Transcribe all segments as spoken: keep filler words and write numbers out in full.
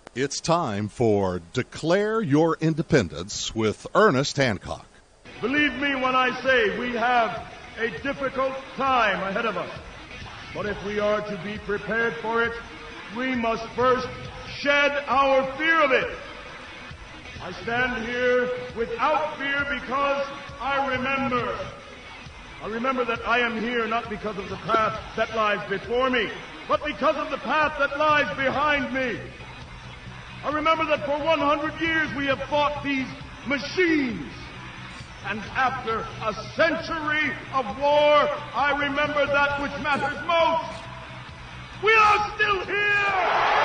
It's time for Declare Your Independence with Ernest Hancock. Believe me when I say we have a difficult time ahead of us. But if we are to be prepared for it, we must first shed our fear of it. I stand here without fear because I remember. I remember that I am here not because of the path that lies before me, but because of the path that lies behind me. I remember that for one hundred years we have fought these machines. And after a century of war, I remember that which matters most. We are still here!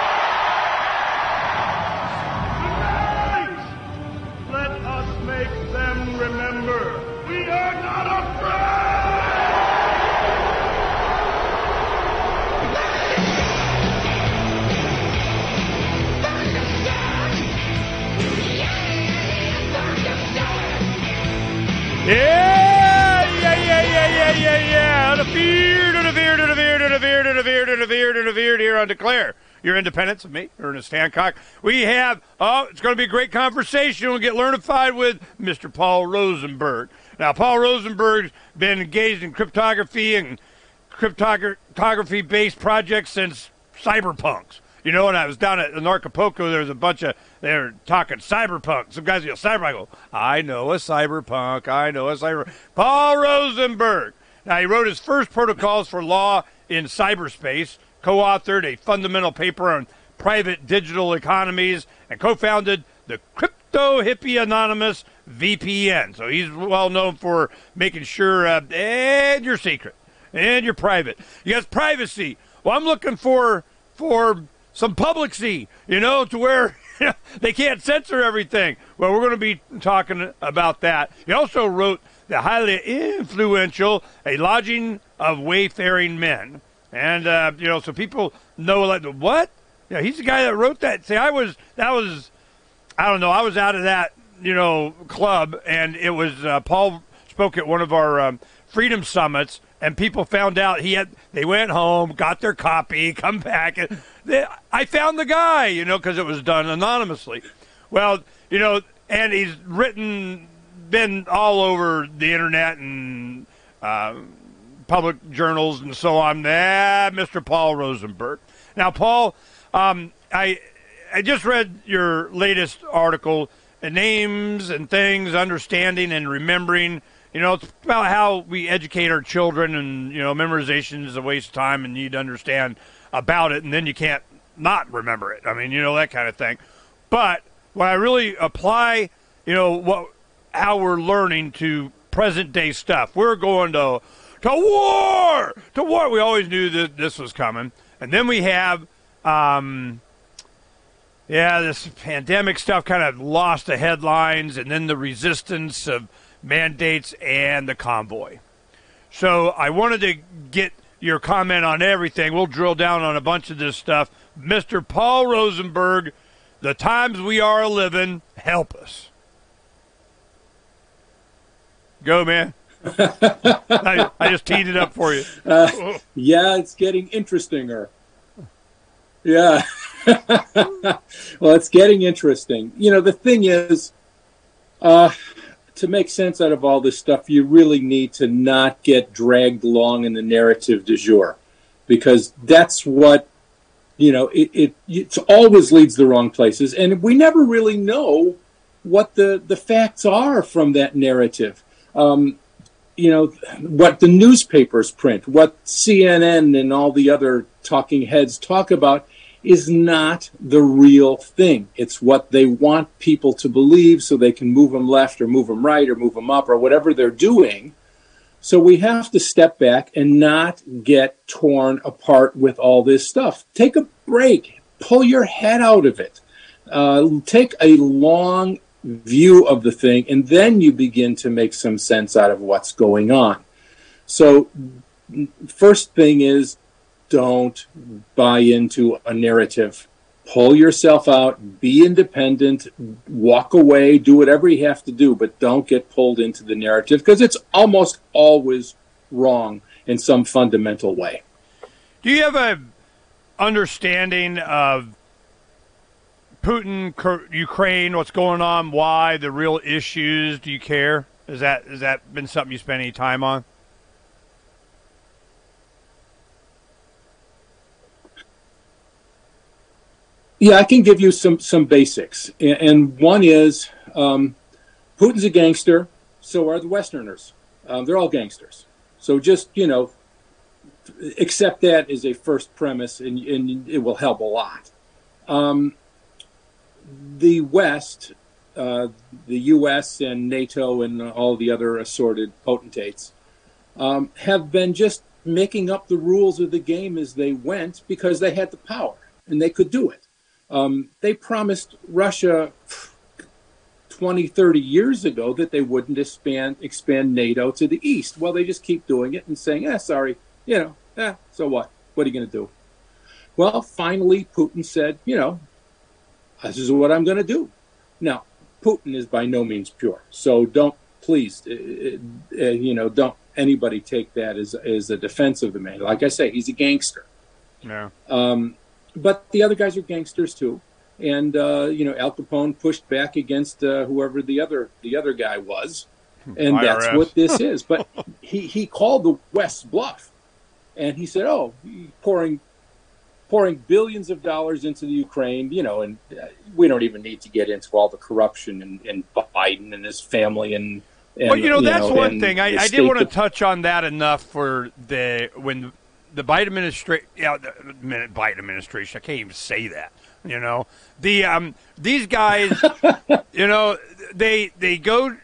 Tonight, let us make them remember we are not afraid! Yeah, yeah, yeah, yeah, yeah, yeah, yeah. The fear, to the fear, to the fear, to the fear, to the fear, to the fear, to the fear here on Declare Your Independence of me, Ernest Hancock. We have, oh, it's going to be a great conversation. We'll get learnified with Mister Paul Rosenberg. Now, Paul Rosenberg's been engaged in cryptography and cryptography-based projects since cyberpunks. You know, when I was down at Narcapoco, there was a bunch of, they were talking cyberpunk. Some guys go, cyber, I go, I know a cyberpunk, I know a cyber. Paul Rosenberg. Now, he wrote his first protocols for law in cyberspace, co-authored a fundamental paper on private digital economies, and co-founded the Crypto Hippie Anonymous V P N. So he's well known for making sure, uh, and you're secret, and you're private. You got privacy. Well, I'm looking for, for, some publicity, you know, to where they can't censor everything. Well, we're going to be talking about that. He also wrote the highly influential A Lodging of Wayfaring Men. And, uh, you know, so people know, like, what? Yeah, he's the guy that wrote that. See, I was, that was, I don't know, I was out of that, you know, club, and it was, uh, Paul spoke at one of our um, Freedom Summits, and people found out he had, they went home, got their copy, come back, and they, I found the guy, you know, because it was done anonymously. Well, you know, and he's written, been all over the internet and uh, public journals and so on. Ah, Mister Paul Rosenberg. Now, Paul, um, I I just read your latest article, uh, Names and Things, Understanding and Remembering. You know, it's about how we educate our children, and, you know, memorization is a waste of time, and you need to understand about it, and then you can't not remember it. I mean, you know, that kind of thing. But when I really apply, you know, what how we're learning to present-day stuff, we're going to to war, to war. We always knew that this was coming. And then we have, um, yeah, this pandemic stuff kind of lost the headlines, and then the resistance of mandates and the convoy. So I wanted to get your comment on everything. We'll drill down on a bunch of this stuff. Mister Paul Rosenberg, the times we are living, help us. Go, man. I, I just teed it up for you. Uh, yeah, it's getting interestinger. Yeah. Well, it's getting interesting. You know, the thing is, uh, to make sense out of all this stuff, you really need to not get dragged along in the narrative du jour, because that's what, you know, it, it, it always leads the wrong places. And we never really know what the, the facts are from that narrative. Um, you know, what the newspapers print, what C N N and all the other talking heads talk about is not the real thing. It's what they want people to believe so they can move them left or move them right or move them up or whatever they're doing. So we have to step back and not get torn apart with all this stuff. Take a break. Pull your head out of it. Uh, take a long view of the thing, and then you begin to make some sense out of what's going on. So first thing is, don't buy into a narrative. Pull yourself out, be independent, walk away, do whatever you have to do, but don't get pulled into the narrative, because it's almost always wrong in some fundamental way. Do you have a understanding of Putin, Ukraine, what's going on, why, the real issues? Do you care? Is that has that been something you spent any time on? Yeah, I can give you some some basics, and one is um, Putin's a gangster. So are the Westerners. Um, they're all gangsters. So just you know, accept that as a first premise, and, and it will help a lot. Um, the West, uh, the U S and NATO and all the other assorted potentates, um, have been just making up the rules of the game as they went because they had the power and they could do it. Um, they promised Russia twenty, thirty years ago that they wouldn't expand expand NATO to the east. Well, they just keep doing it and saying, eh, sorry, you know, eh, so what? What are you going to do? Well, finally, Putin said, you know, this is what I'm going to do. Now, Putin is by no means pure. So don't, please, uh, uh, you know, don't anybody take that as, as a defense of the man. Like I say, he's a gangster. Yeah. Um, But the other guys are gangsters too, and uh, you know Al Capone pushed back against uh, whoever the other the other guy was, and I R S. That's what this is. But he, he called the West's bluff, and he said, "Oh, pouring pouring billions of dollars into the Ukraine, you know, and uh, we don't even need to get into all the corruption and, and Biden and his family and." and well, you know, that's know, one thing. I, I did want to de- touch on that enough for the when. The Biden administration, yeah, the Biden administration. I can't even say that. You know, the um, these guys, you know, they they go.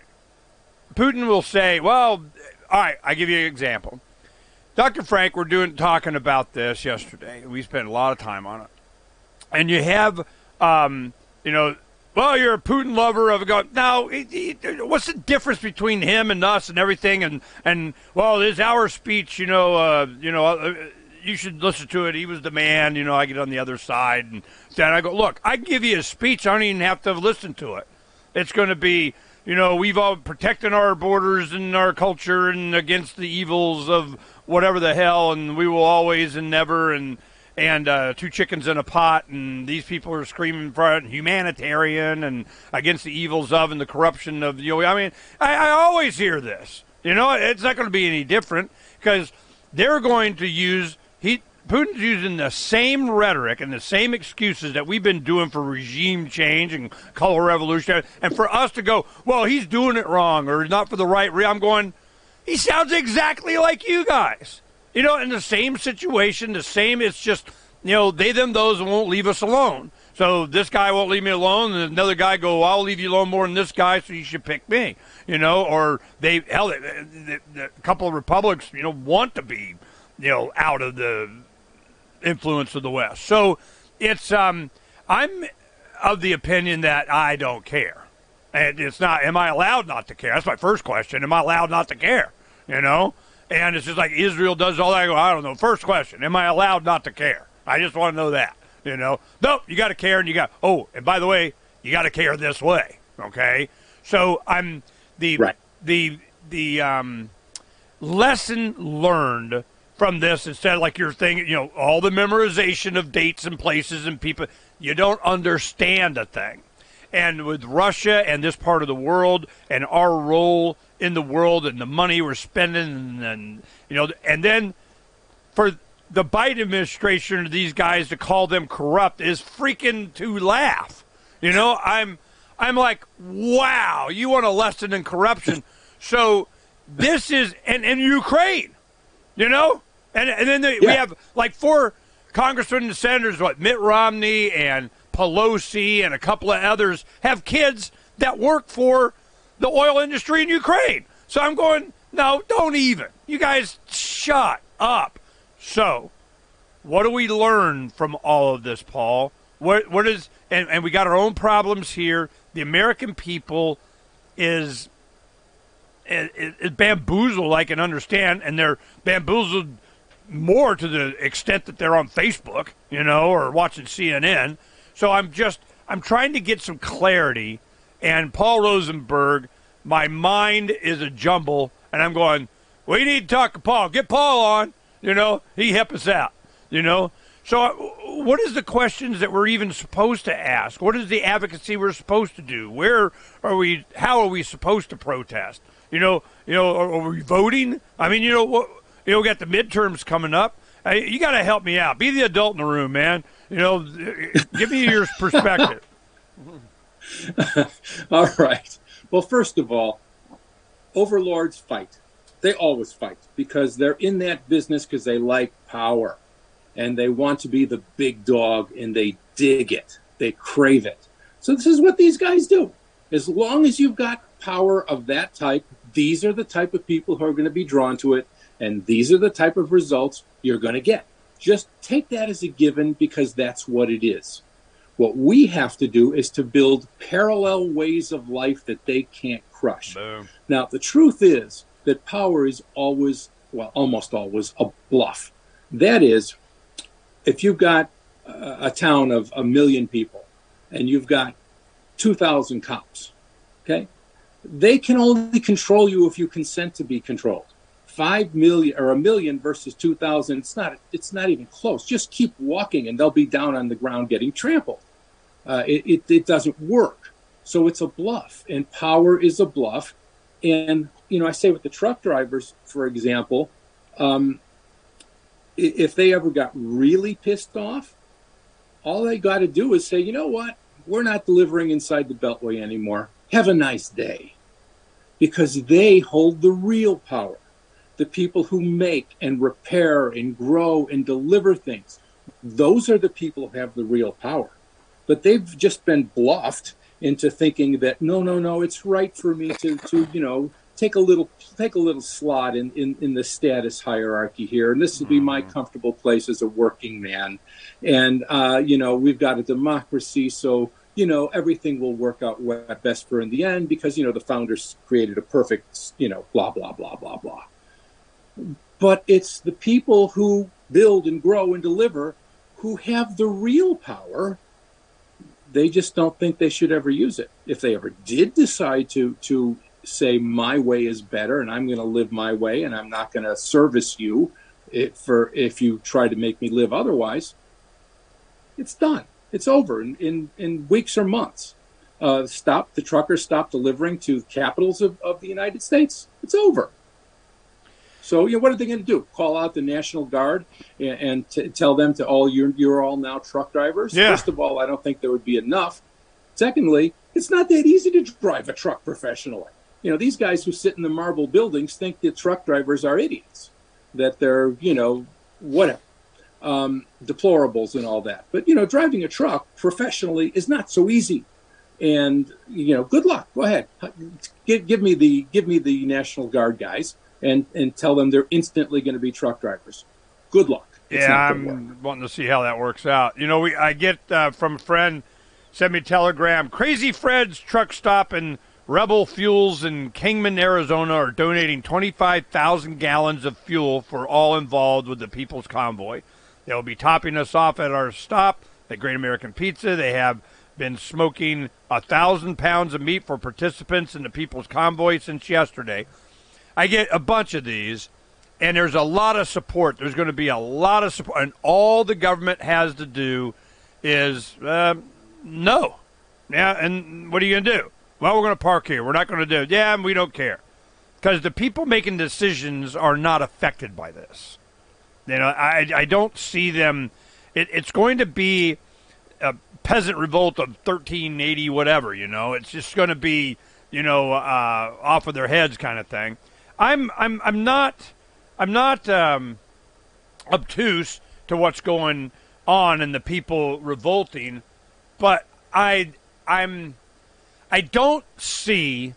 Putin will say, "Well, all right." I give you an example. Doctor Frank, we're doing talking about this yesterday. We spent a lot of time on it, and you have, um, you know. Well, you're a Putin lover of go. Now, what's the difference between him and us and everything? And, and well, it's our speech. You know, uh, you know, uh, you should listen to it. He was the man. You know, I get on the other side, and then I go, look, I give you a speech. I don't even have to listen to it. It's going to be, you know, we've all protecting our borders and our culture and against the evils of whatever the hell, and we will always and never and. and uh, two chickens in a pot, and these people are screaming for it, humanitarian and against the evils of and the corruption of, you know, I mean, I, I always hear this. You know, it's not going to be any different because they're going to use, he Putin's using the same rhetoric and the same excuses that we've been doing for regime change and color revolution, and for us to go, well, he's doing it wrong or not for the right reason. I'm going, he sounds exactly like you guys. You know, in the same situation, the same, it's just, you know, they, them, those won't leave us alone. So this guy won't leave me alone, and another guy go, I'll leave you alone more than this guy, so you should pick me. You know, or they, hell, the, the, the, a couple of republics, you know, want to be, you know, out of the influence of the West. So it's, um, I'm of the opinion that I don't care. And it's not, am I allowed not to care? That's my first question. Am I allowed not to care? You know? And it's just like Israel does all that. I go, I don't know. First question, am I allowed not to care? I just want to know that, you know. Nope, you got to care, and you got, oh, and by the way, you got to care this way, okay? So I'm, the, right. the, the um, lesson learned from this, instead of like your thing, you know, all the memorization of dates and places and people, you don't understand a thing. And with Russia and this part of the world and our role in the world and the money we're spending and, and you know, and then for the Biden administration or these guys to call them corrupt is freaking to laugh. You know, I'm I'm like, wow, you want a lesson in corruption. So this is, and in Ukraine, you know, and and then the, yeah. we have like four congressmen and senators, what, Mitt Romney and Pelosi and a couple of others have kids that work for the oil industry in Ukraine. So I'm going, no, don't even. You guys shut up. So what do we learn from all of this, Paul? What what is, and, and we got our own problems here. The American people is, is, is bamboozled, I can understand, and they're bamboozled more to the extent that they're on Facebook, you know, or watching C N N. So I'm just, I'm trying to get some clarity. And Paul Rosenberg, my mind is a jumble. And I'm going, we need to talk to Paul. Get Paul on. You know, he help us out. You know. So what is the questions that we're even supposed to ask? What is the advocacy we're supposed to do? Where are we? How are we supposed to protest? You know, you know, are, are we voting? I mean, you know, what, you know, we got the midterms coming up. Uh, you got to help me out. Be the adult in the room, man. You know, give me your perspective. All right. Well, first of all, overlords fight. They always fight because they're in that business because they like power and they want to be the big dog and they dig it. They crave it. So this is what these guys do. As long as you've got power of that type, these are the type of people who are going to be drawn to it, and these are the type of results you're going to get. Just take that as a given because that's what it is. What we have to do is to build parallel ways of life that they can't crush. Boom. Now, the truth is that power is always, well, almost always a bluff. That is, if you've got a, a town of a million people and you've got two thousand cops, okay, they can only control you if you consent to be controlled. Five million or a million versus two thousand, it's not, it's not even close. Just keep walking and they'll be down on the ground getting trampled. Uh, it, it, it doesn't work. So it's a bluff, and power is a bluff. And, you know, I say with the truck drivers, for example, um, if they ever got really pissed off, all they got to do is say, you know what, we're not delivering inside the Beltway anymore. Have a nice day. Because they hold the real power. The people who make and repair and grow and deliver things, those are the people who have the real power. But they've just been bluffed into thinking that, no, no, no, it's right for me to, to you know, take a little take a little slot in, in, in the status hierarchy here. And this will be my comfortable place as a working man. And, uh, you know, we've got a democracy, so, you know, everything will work out best for in the end because, you know, the founders created a perfect, you know, blah, blah, blah, blah, blah. But it's the people who build and grow and deliver who have the real power. They just don't think they should ever use it. If they ever did decide to to say my way is better and I'm going to live my way and I'm not going to service you if, for if you try to make me live otherwise, it's done. It's over in, in, in weeks or months. Uh, stop the truckers stop delivering to capitals of, of the United States. It's over. So, you know, what are they going to do? Call out the National Guard and, and t- tell them to all, you're, you're all now truck drivers? Yeah. First of all, I don't think there would be enough. Secondly, it's not that easy to drive a truck professionally. You know, these guys who sit in the marble buildings think that truck drivers are idiots, that they're, you know, whatever, um, deplorables and all that. But, you know, driving a truck professionally is not so easy. And, you know, good luck. Go ahead. Give, give me the give me the National Guard guys. And, and tell them they're instantly going to be truck drivers. Good luck. It's yeah, I'm wanting to see how that works out. You know, we I get uh, from a friend, sent me a telegram, Crazy Fred's truck stop and Rebel Fuels in Kingman, Arizona are donating twenty-five thousand gallons of fuel for all involved with the People's Convoy. They'll be topping us off at our stop at Great American Pizza. They have been smoking one thousand pounds of meat for participants in the People's Convoy since yesterday. I get a bunch of these, and there's a lot of support. There's going to be a lot of support, and all the government has to do is uh, no. Yeah, and what are you going to do? Well, we're going to park here. We're not going to do it. Yeah, and we don't care. Because the people making decisions are not affected by this. You know, I, I don't see them. It, it's going to be a peasant revolt of thirteen eighty whatever, you know. It's just going to be, you know, uh, off of their heads kind of thing. I'm I'm I'm not I'm not um, obtuse to what's going on and the people revolting, but I I'm I don't see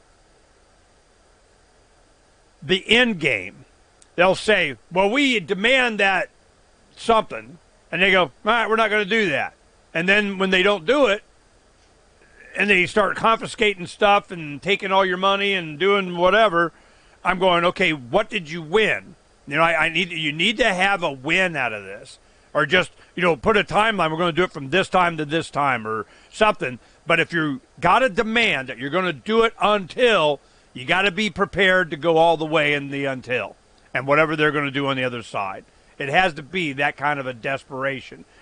the end game. They'll say, "Well, we demand that something," and they go, "All right, we're not going to do that." And then when they don't do it, and they start confiscating stuff and taking all your money and doing whatever. I'm going, okay, what did you win? You know, I, I need you need to have a win out of this, or just, you know, put a timeline. We're going to do it from this time to this time, or something. But if you got a demand that you're going to do it until, you got to be prepared to go all the way in the until, and whatever they're going to do on the other side. It has to be that kind of a desperation.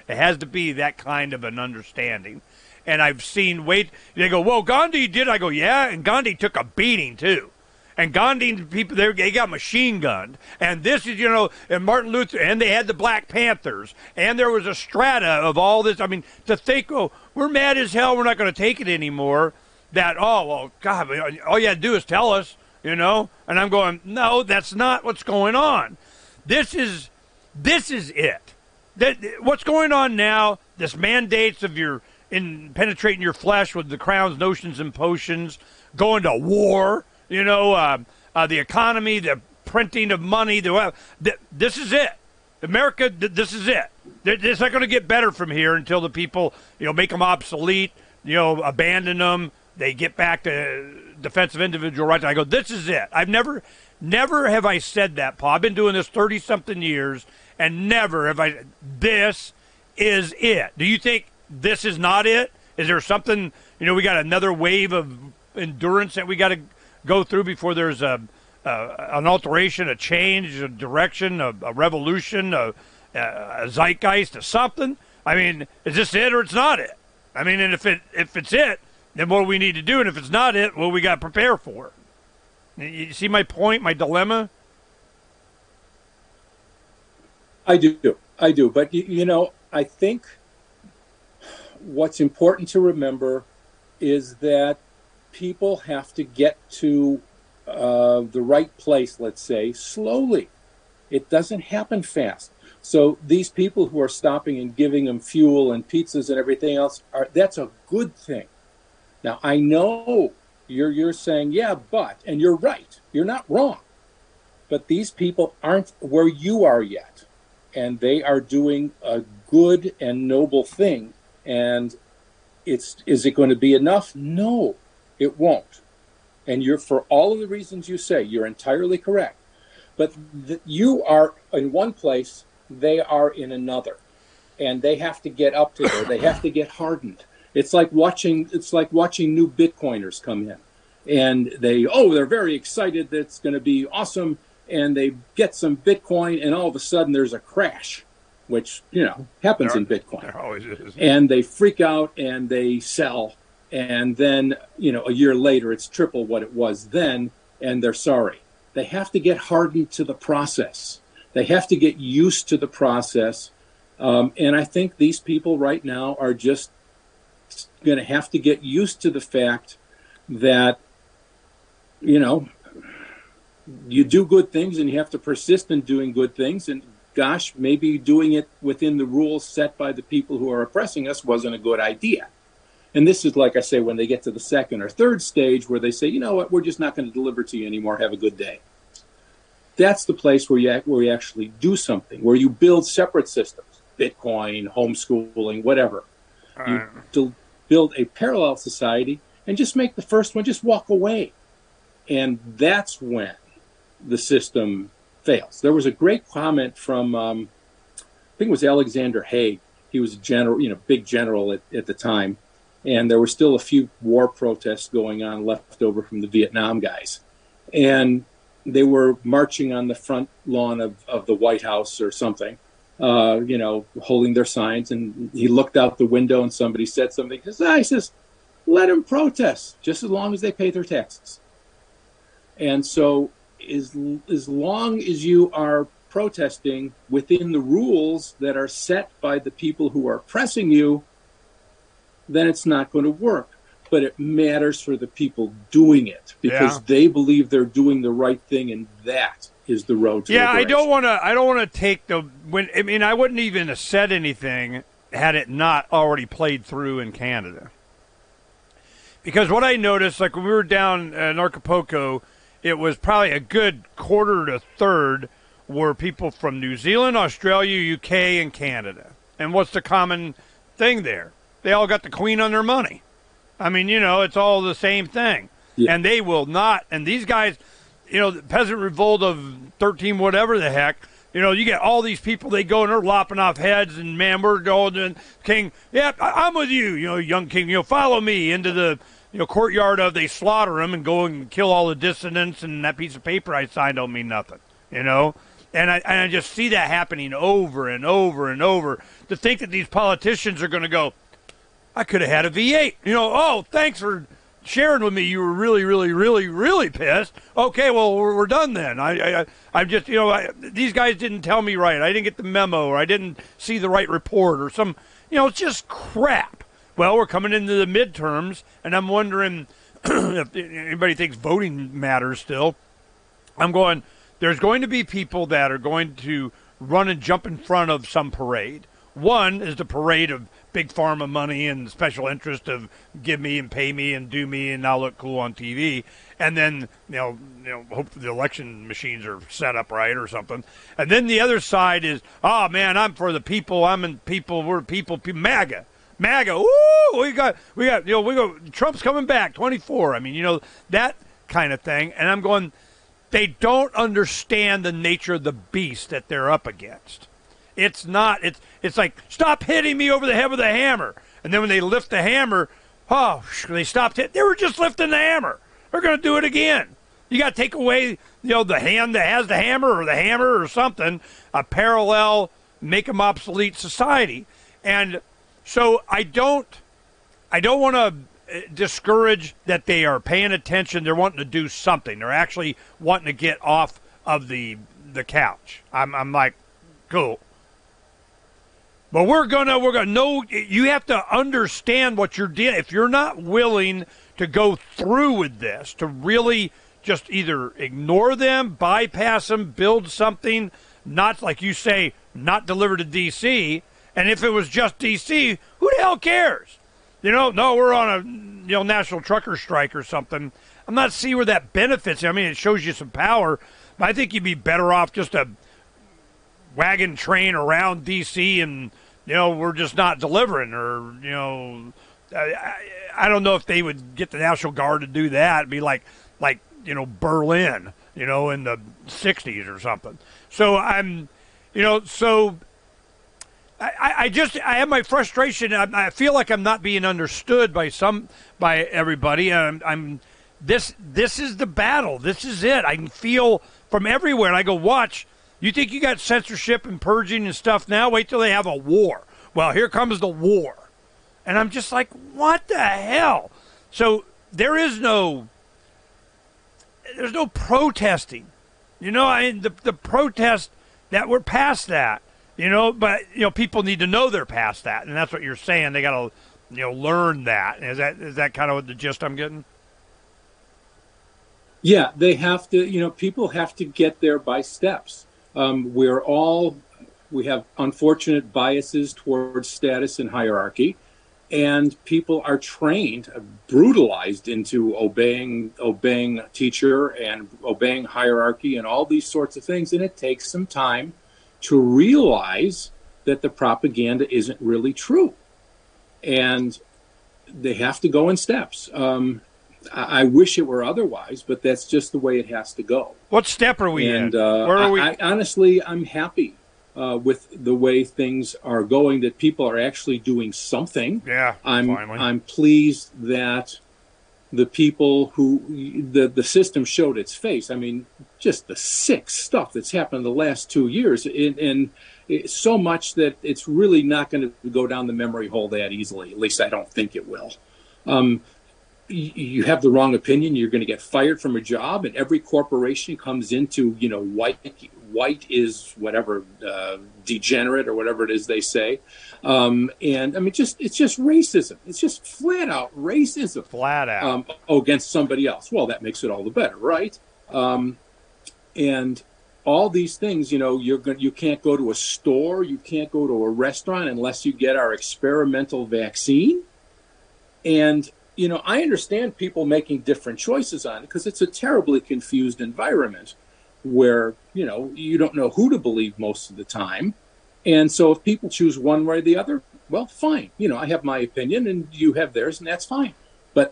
It has to be that kind of an understanding. And I've seen, wait, they go, well, Gandhi did. I go, yeah, and Gandhi took a beating, too. And Gandhi people, they, they got machine gunned. And this is, you know, and Martin Luther, and they had the Black Panthers. And there was a strata of all this. I mean, to think, oh, we're mad as hell, we're not going to take it anymore. That, oh, well, God, all you had to do is tell us, you know. And I'm going, no, that's not what's going on. This is, this is it. That, what's going on now, this mandates of your, in penetrating your flesh with the crown's notions and potions, going to war, you know, uh, uh, the economy, the printing of money. The, uh, th- this is it. America, th- this is it. Th- It's not going to get better from here until the people, you know, make them obsolete, you know, abandon them. They get back to defense of individual rights. I go, this is it. I've never, never have I said that, Paul. I've been doing this thirty-something years, and never have I, this is it. Do you think this is not it? Is there something, you know, we got another wave of endurance that we got to go through before there's a, a an alteration, a change, a direction, a, a revolution, a, a zeitgeist, or something? I mean, is this it or it's not it? I mean, and if it if it's it, then what do we need to do? And if it's not it, what we got to prepare for? You see my point, my dilemma? I do. I do. But, you, you know, I think what's important to remember is that people have to get to uh, the right place, let's say, slowly. It doesn't happen fast. So these people who are stopping and giving them fuel and pizzas and everything else, are that's a good thing. Now, I know you're you're saying, yeah, but, and you're right. You're not wrong. But these people aren't where you are yet. And they are doing a good and noble thing. And it's is it going to be enough? No, it won't. And you're, for all of the reasons you say, you're entirely correct. But th- you are in one place, they are in another. And they have to get up to there. They have to get hardened. It's like watching it's like watching new Bitcoiners come in. And they, oh, they're very excited that it's going to be awesome. And they get some Bitcoin, and all of a sudden there's a crash, which, you know, happens there, in Bitcoin. There always is. And they freak out and they sell. And then, you know, a year later, it's triple what it was then, and they're sorry. They have to get hardened to the process. They have to get used to the process. Um, and I think these people right now are just going to have to get used to the fact that, you know, you do good things and you have to persist in doing good things. And gosh, maybe doing it within the rules set by the people who are oppressing us wasn't a good idea. And this is, like I say, when they get to the second or third stage where they say, you know what, we're just not going to deliver to you anymore. Have a good day. That's the place where you where you actually do something, where you build separate systems, Bitcoin, homeschooling, whatever. All you right. do, build a parallel society and just make the first one, just walk away. And that's when the system fails. There was a great comment from, um, I think it was Alexander Haig. He was a general, you know, big general at, at the time. And there were still a few war protests going on left over from the Vietnam guys. And they were marching on the front lawn of, of the White House or something, uh, you know, holding their signs. And he looked out the window and somebody said something. He says, ah, he says, let them protest just as long as they pay their taxes. And so as, as long as you are protesting within the rules that are set by the people who are oppressing you, then it's not going to work. But it matters for the people doing it because Yeah. they believe they're doing the right thing, and that is the road to Yeah, I liberation. don't want to. I don't want to take the when. I mean, I wouldn't even have said anything had it not already played through in Canada. Because what I noticed, like when we were down in Acapulco, it was probably a good quarter to third were people from New Zealand, Australia, U K, and Canada. And what's the common thing there? They all got the Queen on their money. I mean, you know, it's all the same thing. Yeah. And they will not. And these guys, you know, the peasant revolt of thirteen, whatever the heck, you know, you get all these people, they go and they're lopping off heads, and man, we're going, and King, yeah, I'm with you, you know, young King, you know, follow me into the, you know, courtyard of, they slaughter them and go and kill all the dissidents, and that piece of paper I signed don't mean nothing, you know. And I, and I just see that happening over and over and over. To think that these politicians are going to go, I could have had a V eight. You know, oh, thanks for sharing with me. You were really, really, really, really pissed. Okay, well, we're, we're done then. I, I, I'm just, you know, I, these guys didn't tell me right. I didn't get the memo, or I didn't see the right report, or some, you know, it's just crap. Well, we're coming into the midterms, and I'm wondering if anybody thinks voting matters still. I'm going, there's going to be people that are going to run and jump in front of some parade. One is the parade of big pharma money and special interest of give me and pay me and do me and I'll look cool on T V. And then, you know, you know, hope the election machines are set up right or something. And then the other side is, oh, man, I'm for the people. I'm in people. We're people. people MAGA. MAGA. Woo! We got, we got, you know, we go, Trump's coming back, twenty-four. I mean, you know, that kind of thing. And I'm going, they don't understand the nature of the beast that they're up against. It's not, it's it's like, stop hitting me over the head with a hammer. And then when they lift the hammer, oh, they stopped hitting. They were just lifting the hammer. They're going to do it again. You got to take away, you know, the hand that has the hammer or the hammer or something, a parallel, make them obsolete society. And so I don't, I don't want to discourage that they are paying attention. They're wanting to do something. They're actually wanting to get off of the the couch. I'm I'm like, cool. But we're gonna we're gonna know. You have to understand what you're doing. If you're not willing to go through with this, to really just either ignore them, bypass them, build something, not like you say, not deliver to D C. And if it was just D C, who the hell cares? You know, no, we're on a you know national trucker strike or something. I'm not seeing where that benefits you. I mean, it shows you some power, but I think you'd be better off just a wagon train around D C and, you know, we're just not delivering, or, you know, I, I don't know if they would get the National Guard to do that. It'd be like, like, you know, Berlin, you know, in the sixties or something. So I'm, you know, so I, I just, I have my frustration. I, I feel like I'm not being understood by some, by everybody. I'm, I'm, this, this is the battle. This is it. I can feel from everywhere. And I go, watch, you think you got censorship and purging and stuff now? Wait till they have a war. Well, here comes the war. And I'm just like, what the hell? So there is no, there's no protesting. You know, I the the protest, that we're past that. You know, but, you know, people need to know they're past that, and that's what you're saying. They got to, you know, learn that. Is that is that kind of the gist I'm getting? Yeah, they have to, you know, people have to get there by steps. Um, we're all, we have unfortunate biases towards status and hierarchy, and people are trained, brutalized into obeying, obeying a teacher and obeying hierarchy and all these sorts of things, and it takes some time to realize that the propaganda isn't really true. And they have to go in steps. Um, I, I wish it were otherwise, but that's just the way it has to go. What step are we and, in? Uh, Where are we? I, I, honestly, I'm happy uh, with the way things are going, that people are actually doing something. Yeah, I'm, finally. I'm pleased that the people who, the, the system showed its face. I mean, just the sick stuff that's happened in the last two years, and, and it's so much that it's really not going to go down the memory hole that easily. At least I don't think it will. Um, you, you have the wrong opinion, you're going to get fired from a job, and every corporation comes into, you know, white, white is whatever, uh, degenerate or whatever it is they say. Um, and I mean, just it's just racism. It's just flat out racism. Flat out. Um, oh, against somebody else. Well, that makes it all the better, right? Um, and all these things, you know, you're going, you can't go to a store, you can't go to a restaurant unless you get our experimental vaccine. And, you know, I understand people making different choices on it because it's a terribly confused environment where, you know, you don't know who to believe most of the time. And so if people choose one way or the other, well, fine. You know, I have my opinion and you have theirs, and that's fine. But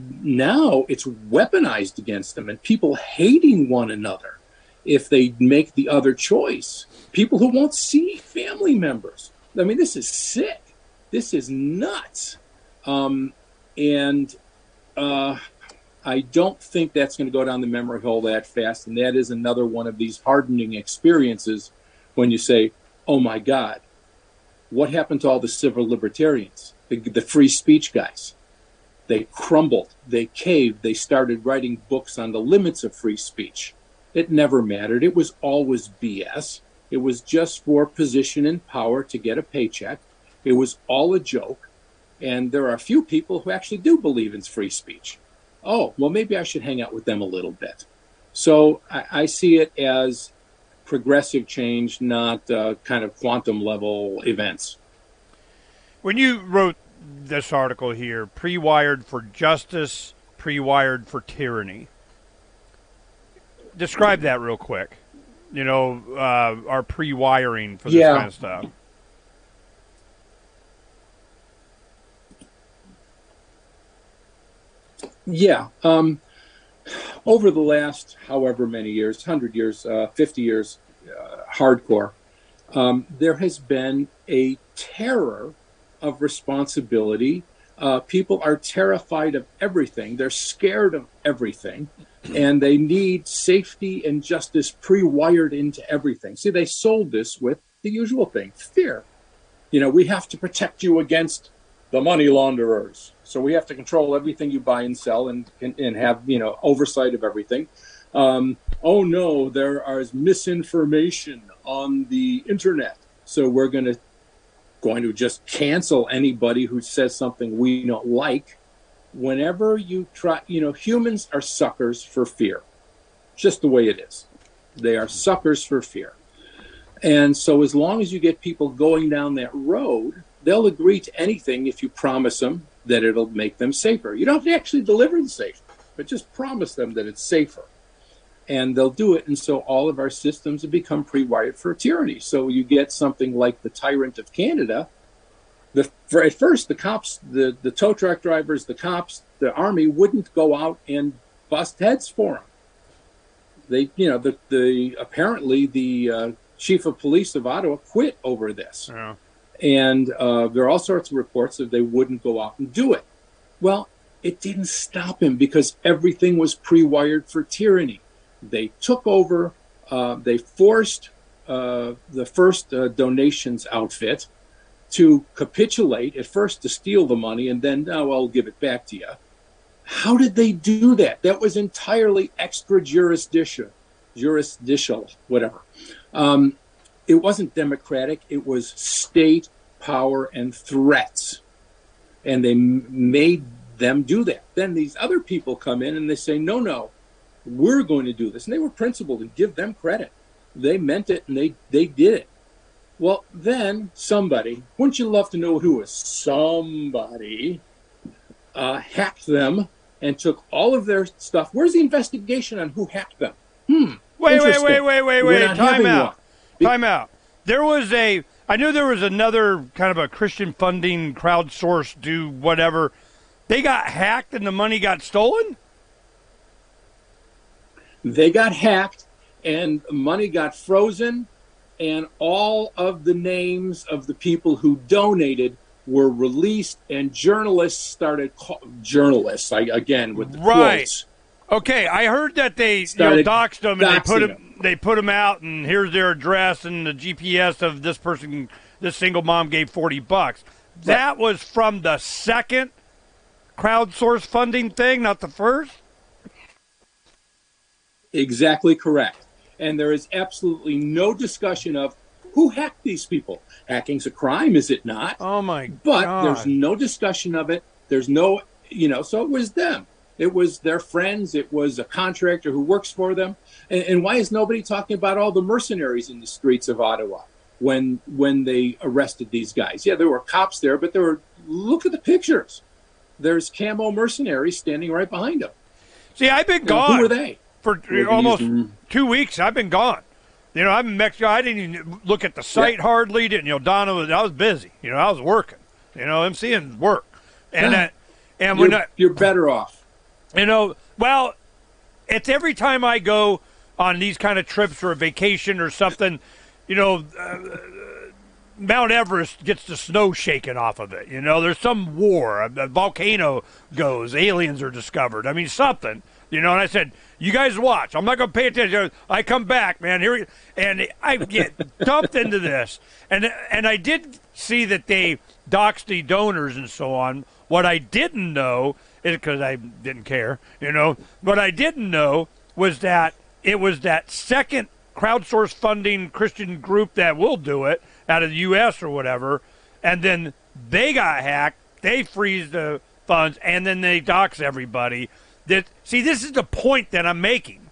now it's weaponized against them, and people hating one another if they make the other choice. People who won't see family members. I mean, this is sick. This is nuts. Um, and uh, I don't think that's going to go down the memory hole that fast. And that is another one of these hardening experiences when you say, oh, my God, what happened to all the civil libertarians, the, the free speech guys? They crumbled. They caved. They started writing books on the limits of free speech. It never mattered. It was always B S. It was just for position and power to get a paycheck. It was all a joke. And there are a few people who actually do believe in free speech. Oh, well, maybe I should hang out with them a little bit. So I, I see it as progressive change, not uh, kind of quantum level events. When you wrote this article here, Pre-Wired for Justice, Pre-Wired for Tyranny, describe that real quick. You know, uh, our pre-wiring for this yeah. kind of stuff. Yeah. Um, over the last however many years, one hundred years, uh, fifty years, uh, hardcore, um, there has been a terror of responsibility. Uh, people are terrified of everything. They're scared of everything. And they need safety and justice pre-wired into everything. See, they sold this with the usual thing, fear. You know, we have to protect you against the money launderers. So we have to control everything you buy and sell and, and, and have, you know, oversight of everything. Um, oh, no, there is misinformation on the internet. So we're going to going to just cancel anybody who says something we don't like. Whenever you try, you know, humans are suckers for fear. Just the way it is. They are suckers for fear. And so as long as you get people going down that road, they'll agree to anything if you promise them that it'll make them safer. You don't have to actually deliver the safe, but just promise them that it's safer. And they'll do it. And so all of our systems have become pre-wired for tyranny. So you get something like the Tyrant of Canada. The, for, at first, the cops, the, the tow truck drivers, the cops, the army wouldn't go out and bust heads for them. They, you know, the, the apparently the uh, chief of police of Ottawa quit over this. Yeah. And uh, there are all sorts of reports that they wouldn't go out and do it. Well, it didn't stop him because everything was pre-wired for tyranny. They took over, uh, they forced uh, the first uh, donations outfit to capitulate, at first to steal the money, and then, oh, I'll give it back to you. How did they do that? That was entirely extra jurisdiction, jurisdictional, whatever. Um, it wasn't democratic. It was state power and threats. And they m- made them do that. Then these other people come in and they say, no, no, we're going to do this. And they were principled, and give them credit. They meant it, and they, they did it. Well, then somebody, wouldn't you love to know who was somebody, uh, hacked them and took all of their stuff. Where's the investigation on who hacked them? Hmm. Wait, wait, wait, wait, wait, wait. Time out. Be- Time out. There was a, I knew there was another kind of a Christian funding, crowdsourced, do whatever. They got hacked and the money got stolen? They got hacked and money got frozen, and all of the names of the people who donated were released, and journalists started call, journalists I, again with the right. quotes. Okay, I heard that they you know, doxed them and they put them, them. they put them out, and here's their address and the G P S of this person. This single mom gave forty bucks. That right. was from the second crowdsource funding thing, not the first. Exactly correct. And there is absolutely no discussion of who hacked these people. Hacking's a crime, is it not? Oh, my but God. There's no discussion of it. There's no, you know, so it was them. It was their friends. It was a contractor who works for them. And, and why is nobody talking about all the mercenaries in the streets of Ottawa when when they arrested these guys? Yeah, there were cops there, but there were, look at the pictures. There's camo mercenaries standing right behind them. See, I've been you gone. Know, who were they? For almost two weeks, I've been gone. You know, I'm in Mexico. I didn't even look at the site yeah. hardly. Didn't you know? Donna was. I was busy. You know, I was working. You know, I'm seeing work, and yeah. that, and you're, when I, you're better off. You know, well, it's every time I go on these kind of trips or a vacation or something. You know, uh, Mount Everest gets the snow shaken off of it. You know, there's some war, a, a volcano goes, aliens are discovered. I mean, something. You know, and I said, you guys watch. I'm not going to pay attention. I come back, man. Here, and I get dumped into this. And and I did see that they doxed the donors and so on. What I didn't know is, because I didn't care, you know, what I didn't know was that it was that second crowdsource funding Christian group that will do it out of the U S or whatever, and then they got hacked, they freeze the funds, and then they dox everybody. That see, this is the point that I'm making.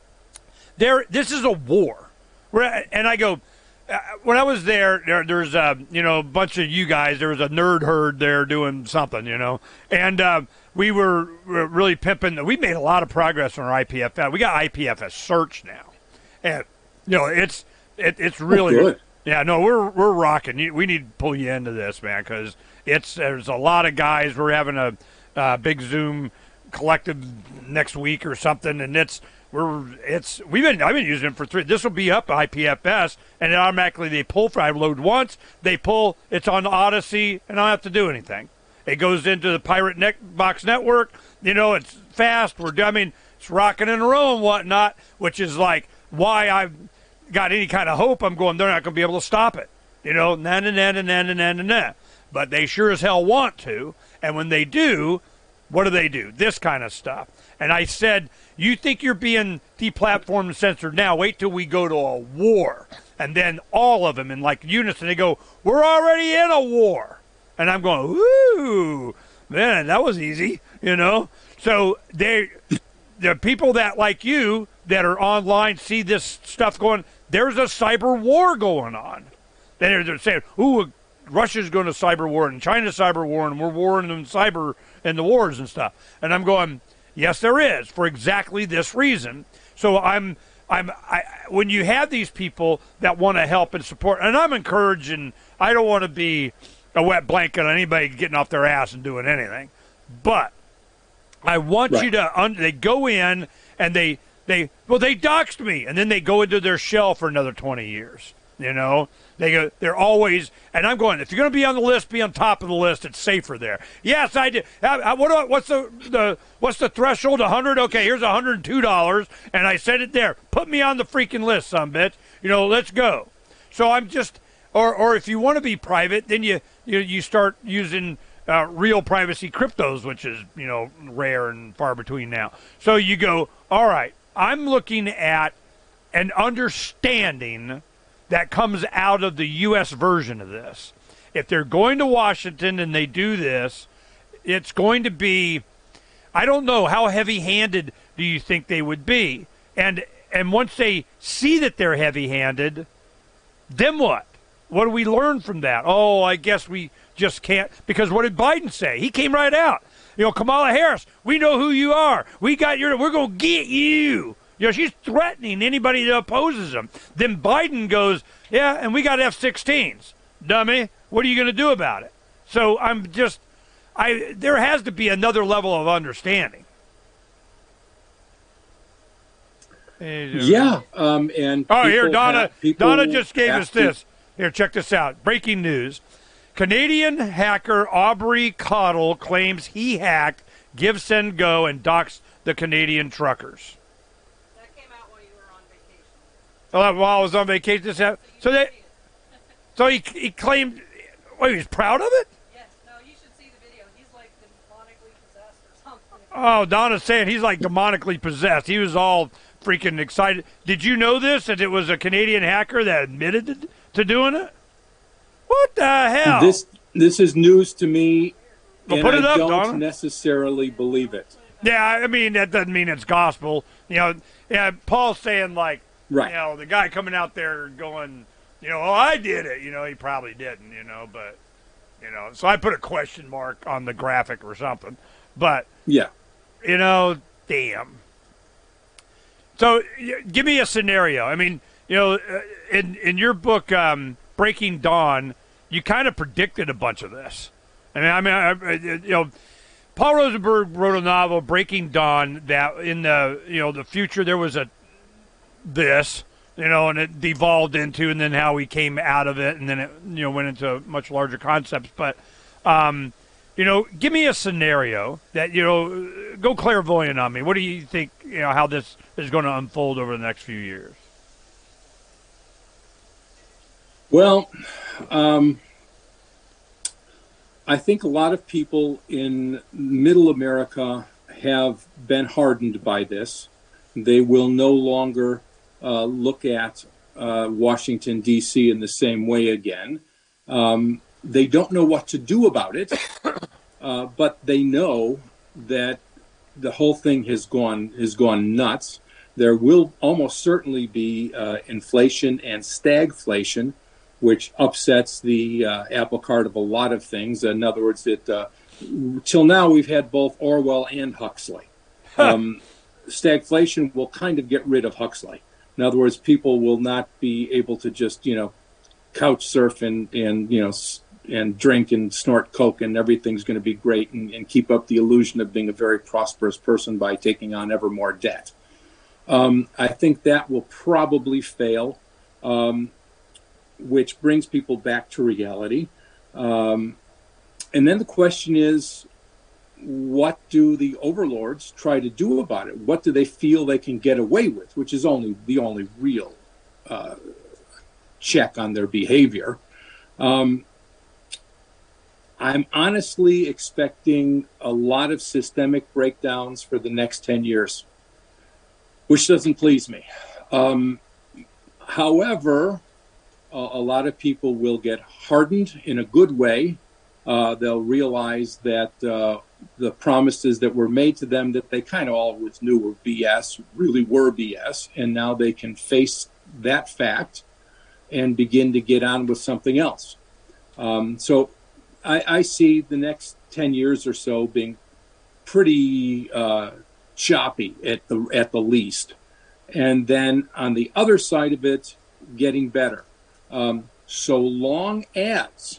There, this is a war, and I go. Uh, when I was there, there there's a you know a bunch of you guys. There was a nerd herd there doing something, you know, and uh, we were, were really pimping. We made a lot of progress on our I P F S. We got I P F S search now, and you know it's it, it's really oh, good. Yeah, no, we're we're rocking. We need to pull you into this, man, because it's there's a lot of guys. We're having a uh, big Zoom collective next week or something, and it's we're it's we've been I've been using it for three. This will be up I P F S, and it automatically they pull for I load once, they pull. It's on Odyssey, and I don't have to do anything. It goes into the Pirate Net Box network. You know, it's fast. We're I mean, it's rocking and rolling and whatnot, which is like why I've got any kind of hope. I'm going. They're not going to be able to stop it. You know, na na na na na na na na. But they sure as hell want to, and when they do. What do they do? This kind of stuff. And I said, you think you're being deplatformed and censored now. Wait till we go to a war. And then all of them in like unison, they go, we're already in a war. And I'm going, woo, man, that was easy, you know. So they, the people that like you that are online see this stuff going, there's a cyber war going on. They're, they're saying, ooh, Russia's going to cyber war and China's cyber war and we're warring them cyber and the wars and stuff. And I'm going, yes, there is, for exactly this reason. So I'm, I'm, I, when you have these people that want to help and support, and I'm encouraging, I don't want to be a wet blanket on anybody getting off their ass and doing anything, but I want right. you to, un, they go in and they, they, well, they doxed me, and then they go into their shell for another twenty years. You know, they go, they're always, and I'm going, if you're going to be on the list, be on top of the list. It's safer there. Yes, I did. I, I, what do I, what's the, the, what's the threshold? A hundred? Okay, here's a hundred and two dollars. And I said it there. Put me on the freaking list, sumbitch. You know, let's go. So I'm just, or, or if you want to be private, then you, you, you start using uh, real privacy cryptos, which is, you know, rare and far between now. So you go, all right, I'm looking at an understanding that comes out of the U S version of this. If they're going to Washington and they do this, it's going to be, I don't know, how heavy-handed do you think they would be? And and once they see that they're heavy-handed, then what? What do we learn from that? Oh, I guess we just can't, because what did Biden say? He came right out. You know, Kamala Harris, we know who you are. We got your, we're going to get you. You know, she's threatening anybody that opposes him. Then Biden goes, yeah, and we got F sixteens. Dummy, what are you going to do about it? So I'm just, I there has to be another level of understanding. Yeah, um, and oh, here, Donna, Donna just gave us to... this. Here, check this out. Breaking news. Canadian hacker Aubrey Cottle claims he hacked GiveSendGo and doxed the Canadian truckers. Oh, while I was on vacation, this happened. So they, so he he claimed, well, he was proud of it. Yes, no, you should see the video. He's like demonically possessed or something. Oh, Donna's saying he's like demonically possessed. He was all freaking excited. Did you know this? That it was a Canadian hacker that admitted to, to doing it? What the hell? This this is news to me, well, and put it I up, don't Donna. necessarily believe it. Yeah, I mean that doesn't mean it's gospel. You know, yeah, Paul's saying like. Right. You know, the guy coming out there going, you know, oh, I did it. You know, he probably didn't, you know, but, you know. So I put a question mark on the graphic or something. But, yeah, you know, damn. So give me a scenario. I mean, you know, in, in your book, um, Breaking Dawn, you kind of predicted a bunch of this. I mean, I mean, I, you know, Paul Rosenberg wrote a novel, Breaking Dawn, that in the, you know, the future there was a, this, you know, and it devolved into, and then how we came out of it, and then it, you know, went into much larger concepts. But, um, you know, give me a scenario that, you know, go clairvoyant on me. What do you think, you know, how this is going to unfold over the next few years? Well, um, I think a lot of people in middle America have been hardened by this. They will no longer uh, look at uh, Washington, D C in the same way again. Um, they don't know what to do about it, uh, but they know that the whole thing has gone has gone nuts. There will almost certainly be uh, inflation and stagflation, which upsets the uh, apple cart of a lot of things. In other words, it uh, till now we've had both Orwell and Huxley. Um, stagflation will kind of get rid of Huxley. In other words, people will not be able to just, you know, couch surf and, and you know, and drink and snort coke and everything's going to be great and, and keep up the illusion of being a very prosperous person by taking on ever more debt. Um, I think that will probably fail, um, which brings people back to reality. Um, and then the question is, what do the overlords try to do about it? What do they feel they can get away with, which is only the only real uh, check on their behavior. Um, I'm honestly expecting a lot of systemic breakdowns for the next ten years, which doesn't please me. Um, however, a, a lot of people will get hardened in a good way. Uh, they'll realize that uh, the promises that were made to them that they kind of always knew were B S really were B S, and now they can face that fact and begin to get on with something else. Um, so I, I see the next ten years or so being pretty uh, choppy at the at the least, and then on the other side of it, getting better. Um, so long as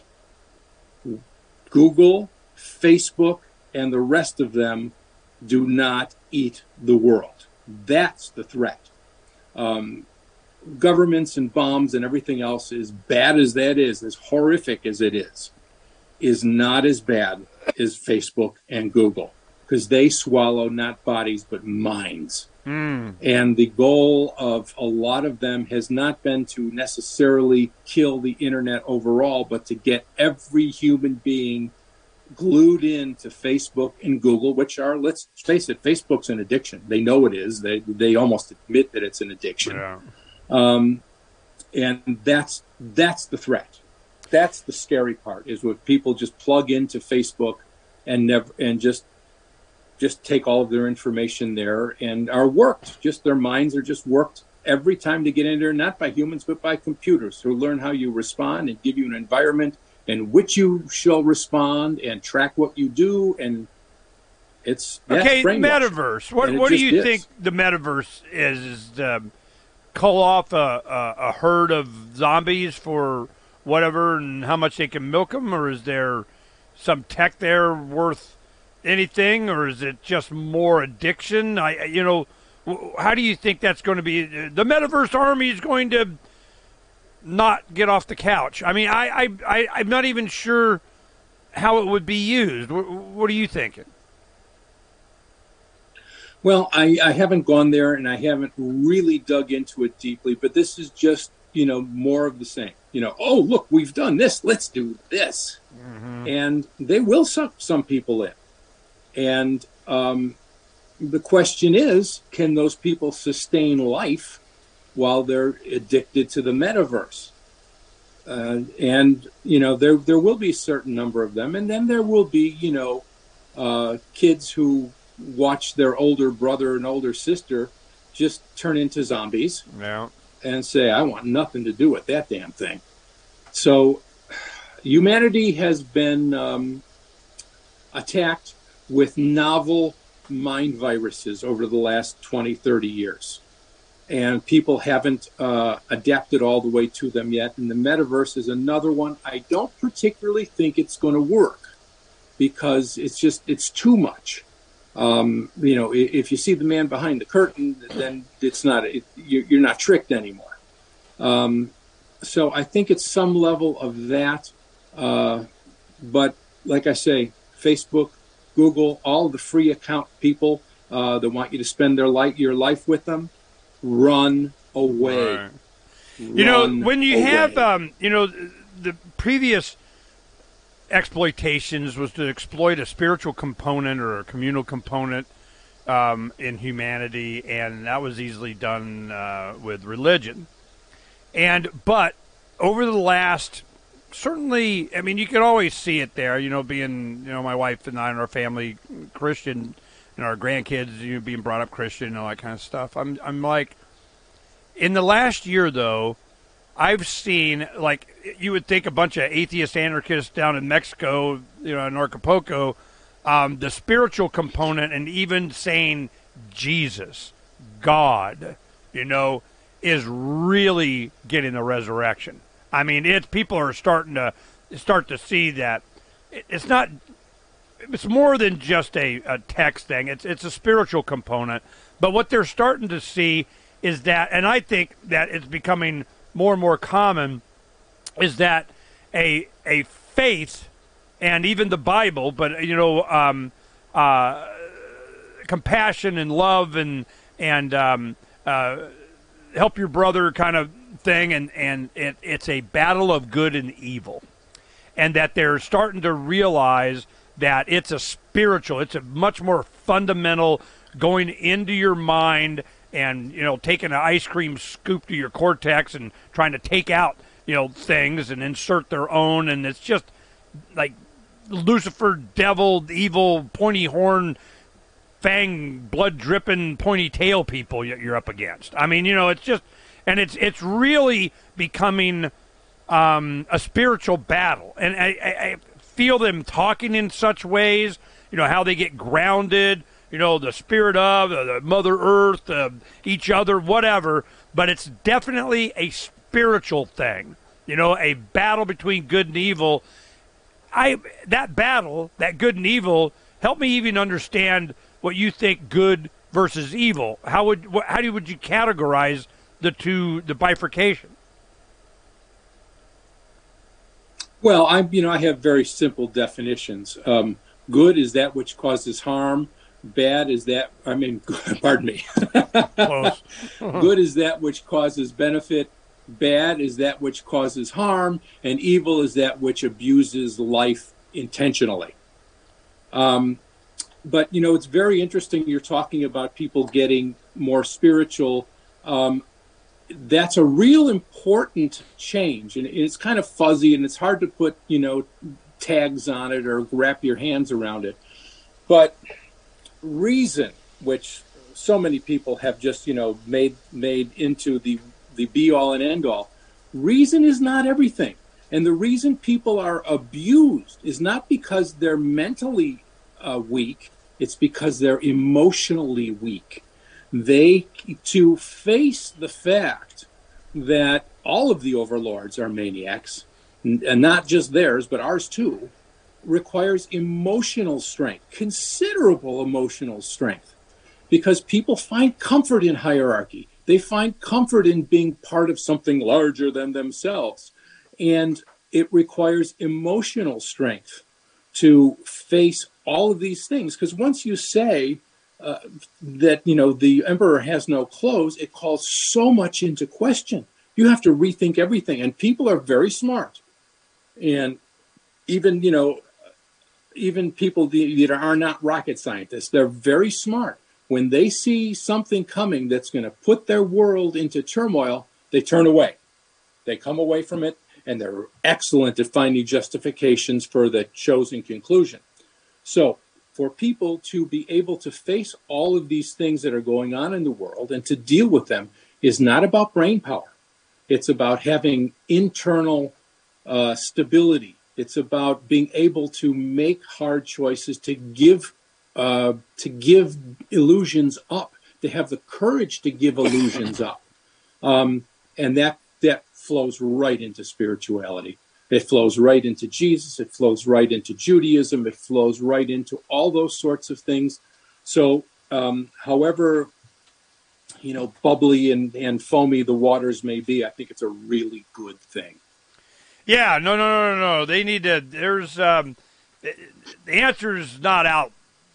Google, Facebook, and the rest of them do not eat the world. That's the threat. Um, governments and bombs and everything else, as bad as that is, as horrific as it is, is not as bad as Facebook and Google, because they swallow not bodies but minds. Mm. And the goal of a lot of them has not been to necessarily kill the internet overall, but to get every human being glued into Facebook and Google, which are, let's face it, Facebook's an addiction. They know it is. They they almost admit that it's an addiction. Yeah. Um, and that's that's the threat. That's the scary part, is when people just plug into Facebook and never and just just take all of their information there and are worked. Just their minds are just worked every time to get in there, not by humans, but by computers who learn how you respond and give you an environment in which you shall respond and track what you do. And it's okay. Metaverse. What what do you is. think the metaverse is? Is to call off a, a, a herd of zombies for whatever, and how much they can milk them, or is there some tech there worth anything, or is it just more addiction? I, you know, how do you think that's going to be? The metaverse army is going to not get off the couch. I mean, I, I, I I'm not even sure how it would be used. What, what are you thinking? Well, I, I haven't gone there and I haven't really dug into it deeply, but this is just, you know, more of the same. You know, oh, look, we've done this. Let's do this. Mm-hmm. And they will suck some people in. And um, the question is, can those people sustain life while they're addicted to the metaverse? Uh, and, you know, there there will be a certain number of them. And then there will be, you know, uh, kids who watch their older brother and older sister just turn into zombies. Yeah. And say, I want nothing to do with that damn thing. So humanity has been um, attacked with novel mind viruses over the last twenty, thirty years. And people haven't uh, adapted all the way to them yet. And the metaverse is another one. I don't particularly think it's going to work because it's just, it's too much. Um, you know, if you see the man behind the curtain, then it's not, it, you're not tricked anymore. Um, so I think it's some level of that. Uh, but like I say, Facebook, Google, all the free account people uh, that want you to spend their life, your life with them, run away. Right. You know, when you away. have, um, you know, the previous exploitations was to exploit a spiritual component or a communal component um, in humanity, and that was easily done uh, with religion. And but over the last, certainly, I mean, you could always see it there. You know, being, you know, my wife and I and our family Christian, and our grandkids, you know, being brought up Christian and all that kind of stuff. I'm, I'm like, in the last year though, I've seen, like, you would think a bunch of atheist anarchists down in Mexico, you know, in Acapulco, um, the spiritual component and even saying Jesus, God, you know, is really getting the resurrection. I mean, it's people are starting to start to see that it's not, it's more than just a, a text thing. It's it's a spiritual component. But what they're starting to see is that, and I think that it's becoming more and more common, is that a a faith, and even the Bible, but you know, um, uh, compassion and love and and um, uh, help your brother kind of thing, and and it, it's a battle of good and evil, and that they're starting to realize that it's a spiritual, it's a much more fundamental, going into your mind and, you know, taking an ice cream scoop to your cortex and trying to take out, you know, things and insert their own. And it's just like Lucifer, devil, evil, pointy horn, fang, blood dripping, pointy tail people you're up against. I mean, you know, it's just, and it's, it's really becoming um, a spiritual battle. And I, I, I feel them talking in such ways, you know, how they get grounded, you know, the spirit of, uh, the Mother Earth, uh, each other, whatever. But it's definitely a spiritual thing, you know, a battle between good and evil. I that battle, that good and evil, help me even understand what you think good versus evil. How would how do you, would you categorize the two, the bifurcation? Well, I you know I have very simple definitions. Um, good is that which causes harm. Bad is that, I mean, pardon me. Close. Good is that which causes benefit. Bad is that which causes harm. And evil is that which abuses life intentionally. Um, but, you know, it's very interesting. You're talking about people getting more spiritual. Um, that's a real important change. And it's kind of fuzzy and it's hard to put, you know, tags on it or wrap your hands around it. But reason, which so many people have just, you know, made made into the the be all and end all, reason is not everything. And the reason people are abused is not because they're mentally uh, weak, it's because they're emotionally weak. They, to face the fact that all of the overlords are maniacs, and not just theirs, but ours too, requires emotional strength, considerable emotional strength, because people find comfort in hierarchy. They find comfort in being part of something larger than themselves. And it requires emotional strength to face all of these things. Because once you say uh, that, you know, the emperor has no clothes, it calls so much into question. You have to rethink everything. And people are very smart. And even, you know, even people that are not rocket scientists, they're very smart. When they see something coming that's going to put their world into turmoil, they turn away. They come away from it, and they're excellent at finding justifications for the chosen conclusion. So for people to be able to face all of these things that are going on in the world and to deal with them is not about brain power. It's about having internal uh, stability. It's about being able to make hard choices, to give uh, to give illusions up, to have the courage to give illusions up. Um, and that that flows right into spirituality. It flows right into Jesus. It flows right into Judaism. It flows right into all those sorts of things. So um, however you know, bubbly and, and foamy the waters may be, I think it's a really good thing. Yeah, no, no, no, no, no. They need to. There's um, the answer is not out.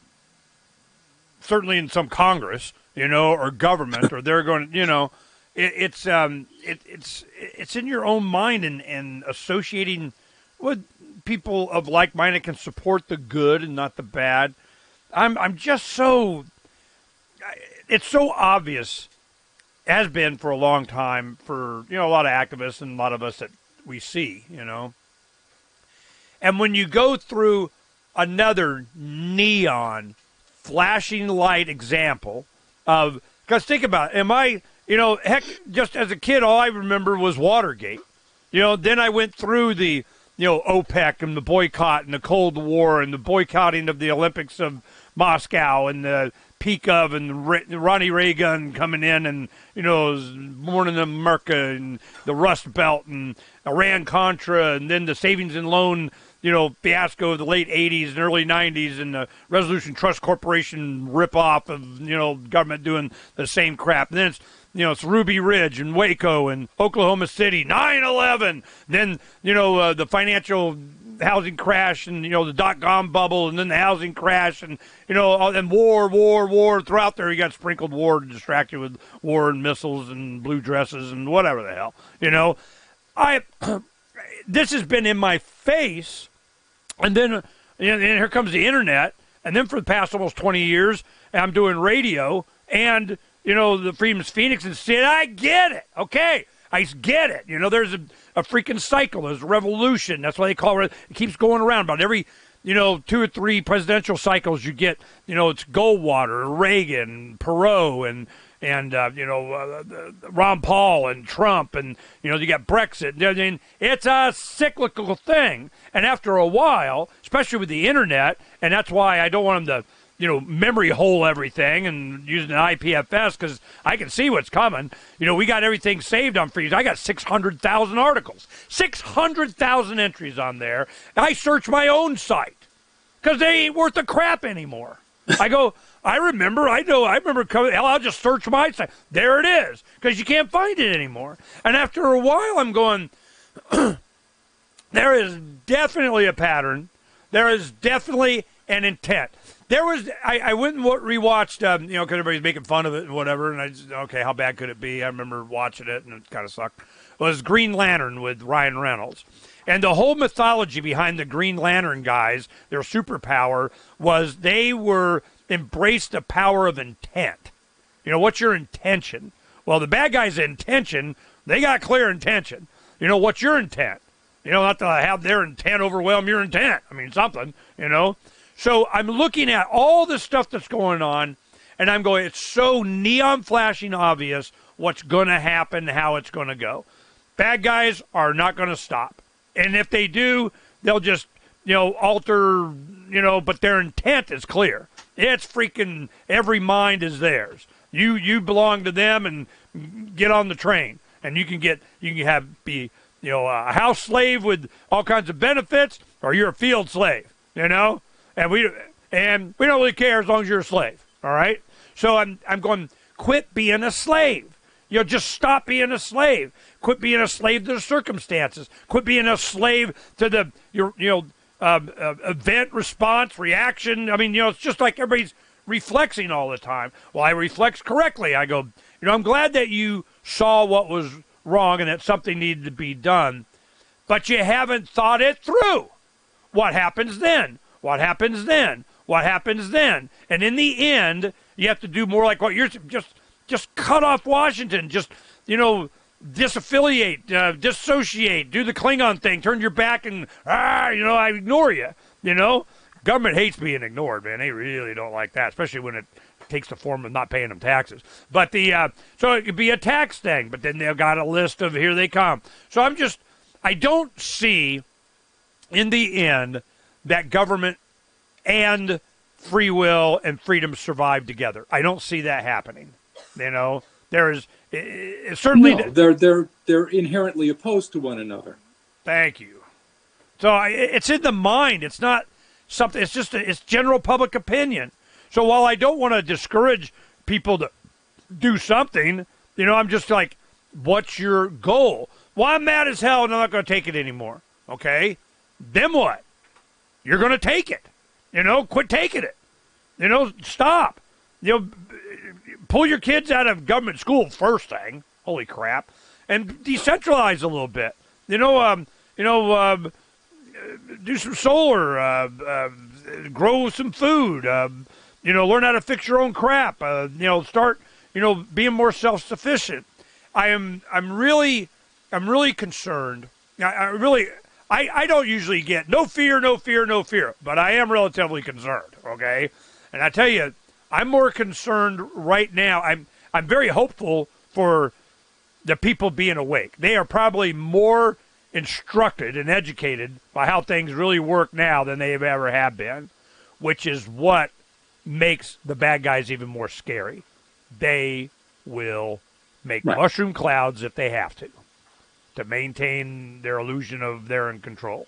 Certainly in some Congress, you know, or government, or they're going to, you know, it, it's um, it, it's it's in your own mind and, and associating with people of like mind that can support the good and not the bad. I'm I'm just so. It's so obvious, has been for a long time for, you know, a lot of activists and a lot of us that we see, you know. And when you go through another neon flashing light example of, because think about it, am I, you know, heck, just as a kid, all I remember was Watergate. You know, then I went through the, you know, OPEC and the boycott and the Cold War and the boycotting of the Olympics of Moscow and the peak of and Ronnie Reagan coming in and, you know, born in America and the Rust Belt and Iran-Contra and then the savings and loan, you know, fiasco of the late eighties and early nineties and the Resolution Trust Corporation ripoff of, you know, government doing the same crap. And then it's, you know, it's Ruby Ridge and Waco and Oklahoma City, nine eleven. Then, you know, uh, the financial housing crash and, you know, the dot-com bubble and then the housing crash and, you know, and war, war, war. Throughout there, you got sprinkled war to distract you with war and missiles and blue dresses and whatever the hell, you know. I this has been in my face, and then uh, and here comes the internet, and then for the past almost twenty years, I'm doing radio and, you know, the Freedom's Phoenix and said, I get it. Okay, I get it. You know, there's a, a freaking cycle. There's a revolution. That's why they call it. It keeps going around. About every, you know, two or three presidential cycles, you get, you know, it's Goldwater, Reagan, Perot, and and uh, you know, uh, Ron Paul and Trump, and you know, you got Brexit. I mean, it's a cyclical thing. And after a while, especially with the internet, and that's why I don't want them to, you know, memory hole everything and using an I P F S because I can see what's coming. You know, we got everything saved on Freeze. I got six hundred thousand articles, six hundred thousand entries on there. I search my own site because they ain't worth a crap anymore. I go, I remember, I know, I remember coming, hell, I'll just search my site. There it is because you can't find it anymore. And after a while, I'm going, there is definitely a pattern. There is definitely an intent. There was, I, I went and rewatched, um, you know, because everybody's making fun of it and whatever, and I just, okay, how bad could it be? I remember watching it, and it kind of sucked. It was Green Lantern with Ryan Reynolds. And the whole mythology behind the Green Lantern guys, their superpower, was they were, embraced the power of intent. You know, what's your intention? Well, the bad guy's intention, they got clear intention. You know, what's your intent? You know, not to have their intent overwhelm your intent. I mean, something, you know. So I'm looking at all the stuff that's going on, and I'm going, it's so neon flashing obvious what's going to happen, how it's going to go. Bad guys are not going to stop. And if they do, they'll just, you know, alter, you know, but their intent is clear. It's freaking, every mind is theirs. You you belong to them and get on the train. And you can get, you can have, be, you know, a house slave with all kinds of benefits, or you're a field slave, you know? And we and we don't really care as long as you're a slave, all right? So I'm I'm going, quit being a slave. You know, just stop being a slave. Quit being a slave to the circumstances. Quit being a slave to the your you know uh, uh, event, response, reaction. I mean, you know, it's just like everybody's reflexing all the time. Well, I reflex correctly. I go, you know, I'm glad that you saw what was wrong and that something needed to be done, but you haven't thought it through. What happens then? What happens then? What happens then? And in the end, you have to do more like what you're just just cut off Washington. Just, you know, disaffiliate, uh, dissociate, do the Klingon thing, turn your back and, ah, you know, I ignore you, you know? Government hates being ignored, man. They really don't like that, especially when it takes the form of not paying them taxes. But the, uh, so it could be a tax thing, but then they've got a list of here they come. So I'm just, I don't see in the end that government and free will and freedom survive together. I don't see that happening. You know, there is it, it certainly no, they're they're they're inherently opposed to one another. Thank you. So I, it's in the mind. It's not something. It's just a, it's general public opinion. So while I don't want to discourage people to do something. You know, I'm just like, what's your goal? Well, I'm mad as hell and I'm not going to take it anymore. Okay? Then what? You're going to take it. You know, quit taking it. You know, stop. You know, pull your kids out of government school first thing. Holy crap. And decentralize a little bit. You know, um, you know, um, do some solar, uh, uh, grow some food, uh, you know, learn how to fix your own crap, uh, you know, start, you know, being more self-sufficient. I am, I'm really, I'm really concerned. I, I really, I, I don't usually get no fear, no fear, no fear, but I am relatively concerned. Okay. And I tell you, I'm more concerned right now. I'm, I'm very hopeful for the people being awake. They are probably more instructed and educated by how things really work now than they have ever have been, which is what makes the bad guys even more scary. They will make right. mushroom clouds if they have to, to maintain their illusion of they're in control.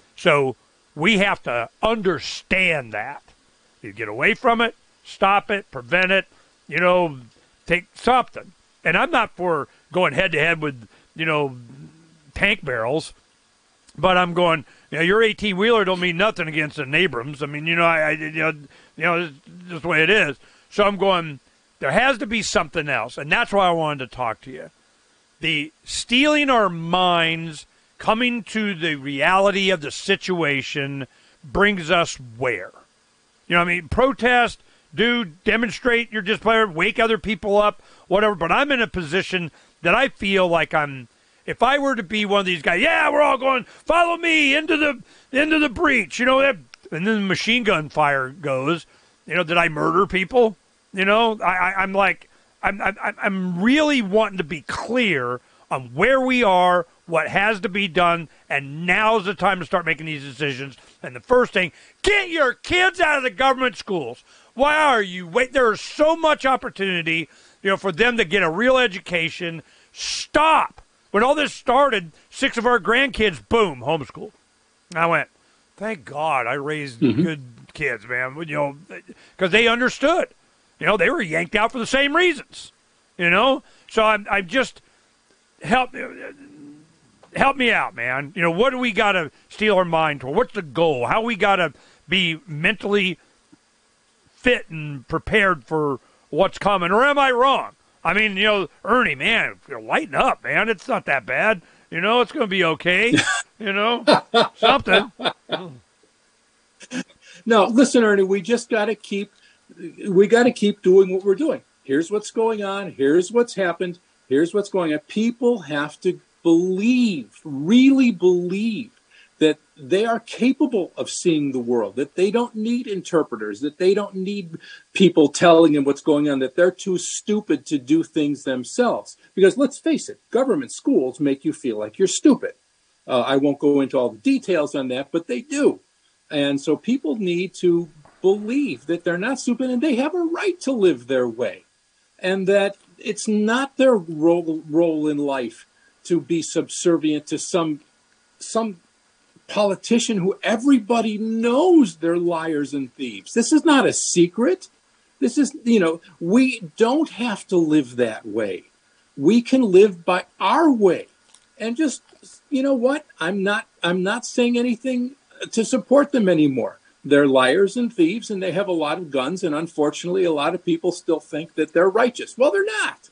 So we have to understand that. You get away from it, stop it, prevent it, you know, take something. And I'm not for going head-to-head with, you know, tank barrels, but I'm going, you know, your eighteen-wheeler don't mean nothing against an Abrams. I mean, you know, I, I you know, you know, it's just the way it is. So I'm going, there has to be something else, and that's why I wanted to talk to you. The stealing our minds, coming to the reality of the situation, brings us where? You know what I mean? Protest, do, demonstrate your displeasure, wake other people up, whatever. But I'm in a position that I feel like I'm, if I were to be one of these guys, yeah, we're all going, follow me into the into the breach, you know, and then the machine gun fire goes, you know, did I murder people? You know, I, I, I'm like, I'm, I'm, I'm really wanting to be clear on where we are, what has to be done, and now's the time to start making these decisions. And the first thing, get your kids out of the government schools. Why are you wait? There is so much opportunity, you know, for them to get a real education. Stop. When all this started, six of our grandkids, boom, homeschooled. I went, thank God I raised mm-hmm. good kids, man. You know, because they understood. You know, they were yanked out for the same reasons. You know, so I'm, I'm just help, help me out, man. You know, what do we got to steal our mind toward? What's the goal? How we got to be mentally fit and prepared for what's coming? Or am I wrong? I mean, you know, Ernie, man, lighten up, man. It's not that bad. You know, it's going to be okay. You know, something. No, listen, Ernie, we just got to keep, we got to keep doing what we're doing. Here's what's going on. Here's what's happened. Here's what's going on. People have to believe, really believe that they are capable of seeing the world, that they don't need interpreters, that they don't need people telling them what's going on, that they're too stupid to do things themselves. Because let's face it, government schools make you feel like you're stupid. Uh, I won't go into all the details on that, but they do. And so people need to believe that they're not stupid and they have a right to live their way. And that it's not their role, role in life to be subservient to some some politician who everybody knows they're liars and thieves. This is not a secret. This is, you know, we don't have to live that way. We can live by our way. And just, you know what? I'm not I'm not saying anything to support them anymore. They're liars and thieves, and they have a lot of guns, and unfortunately, a lot of people still think that they're righteous. Well, they're not.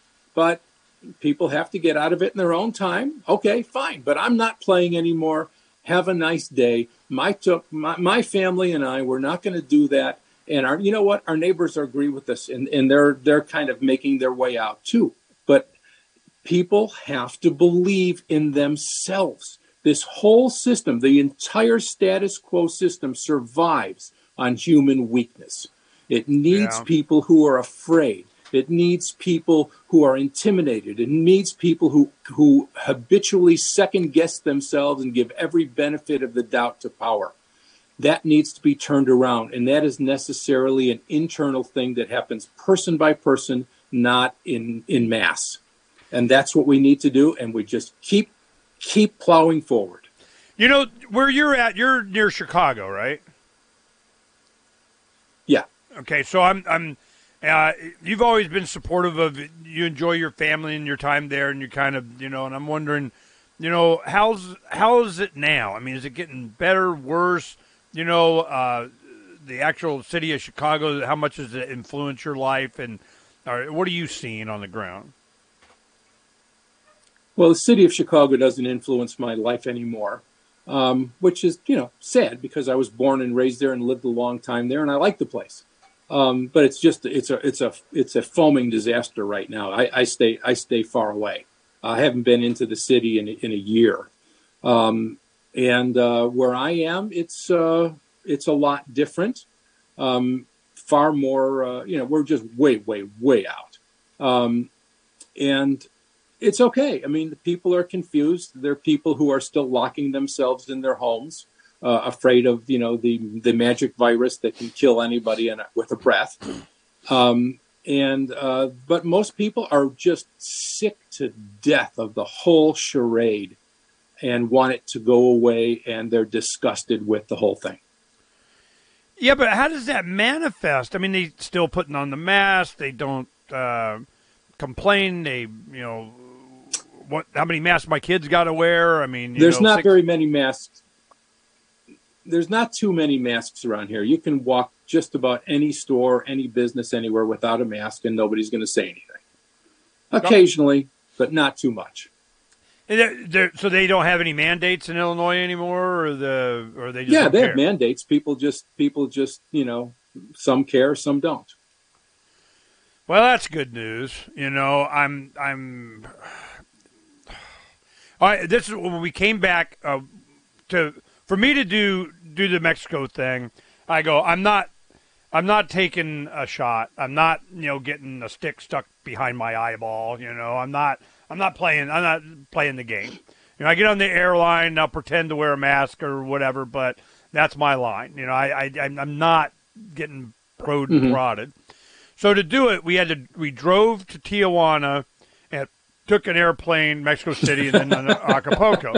But people have to get out of it in their own time. Okay, fine. But I'm not playing anymore. Have a nice day. My, took, my, my family and I, we're not going to do that. And our, you know what? Our neighbors agree with us, and, and they're they're kind of making their way out too. But people have to believe in themselves. This whole system, the entire status quo system, survives on human weakness. It needs Yeah. people who are afraid. It needs people who are intimidated. It needs people who, who habitually second-guess themselves and give every benefit of the doubt to power. That needs to be turned around, and that is necessarily an internal thing that happens person by person, not in, in mass. And that's what we need to do, and we just keep keep plowing forward. You know, where you're at, you're near Chicago, right? Yeah. Okay, so I'm I'm Uh, you've always been supportive of, you enjoy your family and your time there, and you kind of, you know, and I'm wondering, you know, how's, how is it now? I mean, is it getting better, worse? You know, uh, the actual city of Chicago, how much does it influence your life? And or what are you seeing on the ground? Well, the city of Chicago doesn't influence my life anymore, um, which is, you know, sad because I was born and raised there and lived a long time there, and I like the place. Um, but it's just it's a it's a it's a foaming disaster right now. I, I stay I stay far away. I haven't been into the city in in a year, um, and uh, where I am, it's uh, it's a lot different. Um, far more, uh, you know, we're just way way way out, um, and it's okay. I mean, the people are confused. There are people who are still locking themselves in their homes. Uh, afraid of, you know, the the magic virus that can kill anybody in a, with a breath. Um, and uh, but most people are just sick to death of the whole charade and want it to go away, and they're disgusted with the whole thing. Yeah, but how does that manifest? I mean, they still putting on the mask. They don't uh, complain. They, you know, what? How many masks my kids got to wear? I mean, you there's know, not six... very many masks. There's not too many masks around here. You can walk just about any store, any business, anywhere without a mask, and nobody's going to say anything. Occasionally, but not too much. They're, they're, so they don't have any mandates in Illinois anymore, or the or they just yeah, don't they care? have mandates. People just people just you know, some care, some don't. Well, that's good news. You know, I'm I'm. All right, this is when we came back uh, to. For me to do do the Mexico thing, I go, I'm not I'm not taking a shot. I'm not, you know, getting a stick stuck behind my eyeball, you know. I'm not I'm not playing I'm not playing the game. You know, I get on the airline, I'll pretend to wear a mask or whatever, but that's my line. You know, I, I I'm not getting proed and Mm-hmm. prodded. So to do it, we had to we drove to Tijuana and took an airplane, Mexico City, and then Acapulco.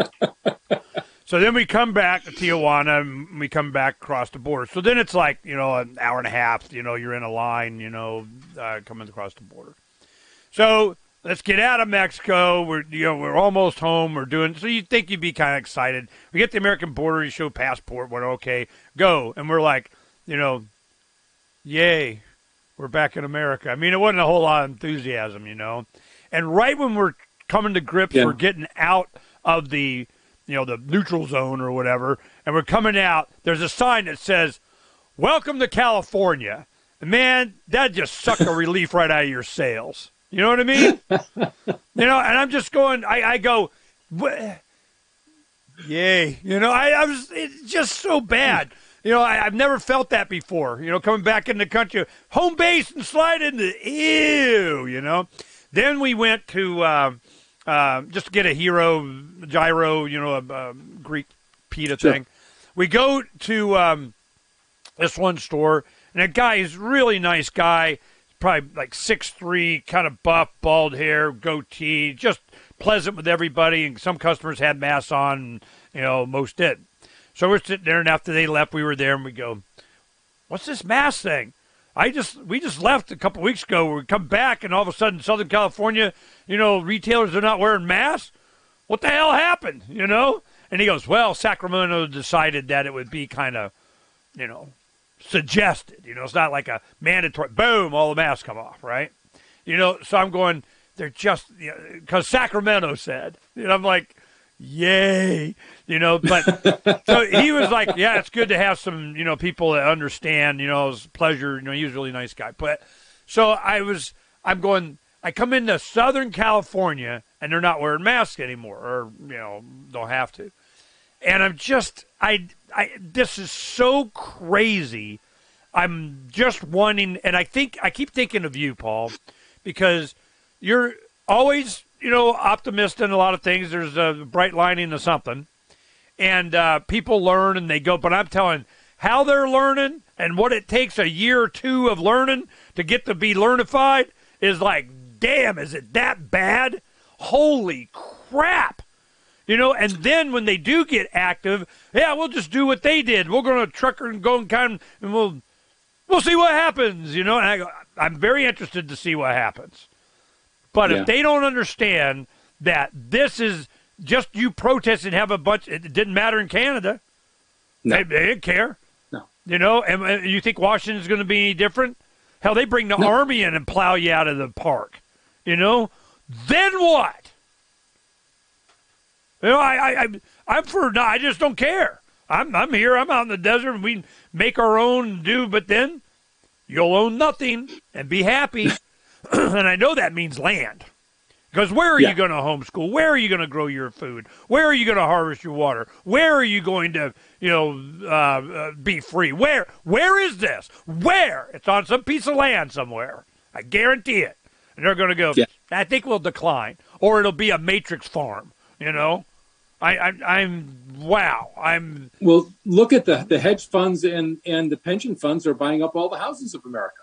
So then we come back to Tijuana, and we come back across the border. So then it's like, you know, an hour and a half, you know, you're in a line, you know, uh, coming across the border. So let's get out of Mexico. We're, you know, we're almost home. We're doing, so you'd think you'd be kind of excited. We get the American border, you show passport, we're okay, go. And we're like, you know, yay, we're back in America. I mean, it wasn't a whole lot of enthusiasm, you know. And right when we're coming to grips, Yeah. we're getting out of the, you know, the neutral zone or whatever, and we're coming out, there's a sign that says, welcome to California. And man, that just sucked a relief right out of your sails. You know what I mean? You know, and I'm just going, I, I go, what? Yay. You know, I, I was, it's just so bad. You know, I, I've never felt that before, you know, coming back in the country, home base and slide into, ew, you know. Then we went to, uh, Uh, just to get a hero gyro, you know, a, a Greek pita Sure. thing. We go to um, this one store, and a guy is really nice guy, probably like six three, kind of buff, bald hair, goatee, just pleasant with everybody. And some customers had masks on, and, you know, most did. So we're sitting there, and after they left, we were there, and we go, "What's this mask thing?" I just we just left a couple weeks ago. We come back, and all of a sudden, Southern California, you know, retailers are not wearing masks. What the hell happened? You know? And he goes, "Well, Sacramento decided that it would be kind of, you know, suggested. You know, it's not like a mandatory. Boom, all the masks come off, right? You know." So I'm going, they're just because you know, Sacramento said. You know, I'm like, yay, you know, but so he was like, yeah, it's good to have some, you know, people that understand, you know, it's a pleasure, you know, he was a really nice guy. But so I was, I'm going, I come into Southern California and they're not wearing masks anymore, or, you know, don't have to. And I'm just, I, I, this is so crazy. I'm just wanting, and I think, I keep thinking of you, Paul, because you're always, you know, optimist in a lot of things. There's a bright lining to something. And uh, people learn and they go, but I'm telling how they're learning and what it takes a year or two of learning to get to be learnified is like, damn, is it that bad? Holy crap. You know, and then when they do get active, yeah, we'll just do what they did. We're going to truck and go and kind of, and we'll, we'll see what happens, you know. And I go, I'm very interested to see what happens. But Yeah. if they don't understand that this is just you protest and have a bunch, it didn't matter in Canada. No. They, they didn't care. No. You know, and, and you think Washington's going to be any different? Hell, they bring the No. army in and plow you out of the park. You know? Then what? You know, I, I, I, I'm for, no, I just don't care. I'm, I'm here. I'm out in the desert, and we make our own and do, but then you'll own nothing and be happy. And I know that means land. Because where are Yeah. you going to homeschool? Where are you going to grow your food? Where are you going to harvest your water? Where are you going to, you know, uh, uh, be free? Where? Where is this? Where? It's on some piece of land somewhere. I guarantee it. And they're going to go, Yeah. I think we'll decline. Or it'll be a matrix farm, you know? I, I, I'm, wow. I'm, Well, look at the, the hedge funds and, and the pension funds are buying up all the houses of America.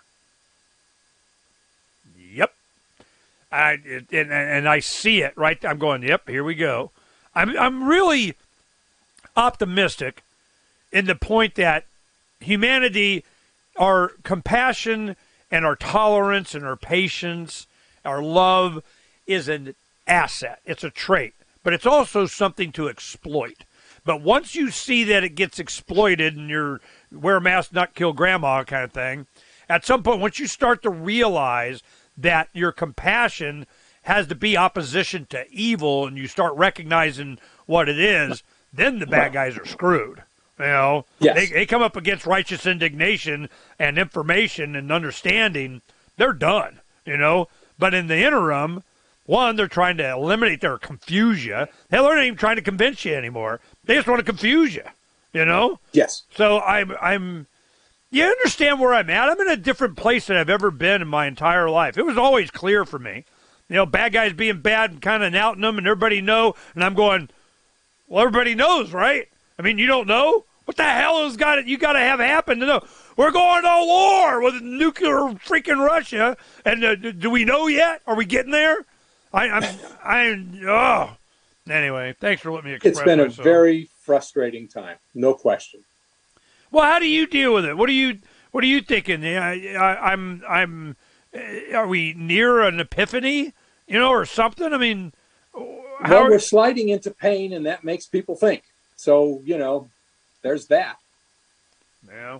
yep. I, it, and, and I see it, right? I'm going, yep, here we go. I'm, I'm really optimistic in the point that humanity, our compassion and our tolerance and our patience, our love is an asset. It's a trait, but it's also something to exploit. But once you see that it gets exploited and you're wear a mask, not kill grandma kind of thing, at some point, once you start to realize that your compassion has to be opposition to evil and you start recognizing what it is, then the bad guys are screwed. You know, Yes. they, they come up against righteous indignation and information and understanding, they're done, you know. But in the interim, one, they're trying to eliminate their confuse you. Hell, they're not even trying to convince you anymore. They just want to confuse you, you know. Yes. So I'm, I'm, you understand where I'm at? I'm in a different place than I've ever been in my entire life. It was always clear for me, you know, bad guys being bad and kind of outing them, and everybody know, and I'm going, well, everybody knows, right? I mean, you don't know? What the hell has got it? You got to have happen to know. We're going to war with nuclear freaking Russia, and uh, do we know yet? Are we getting there? I, I'm, I'm, oh. Anyway, thanks for letting me express It's been a myself. very frustrating time, no question. Well, how do you deal with it? What are you, what are you thinking? I, I, I'm, I'm. uh, Are we near an epiphany? You know, or something? I mean, how Well, are- we're sliding into pain, and that makes people think. So, you know, there's that. Yeah.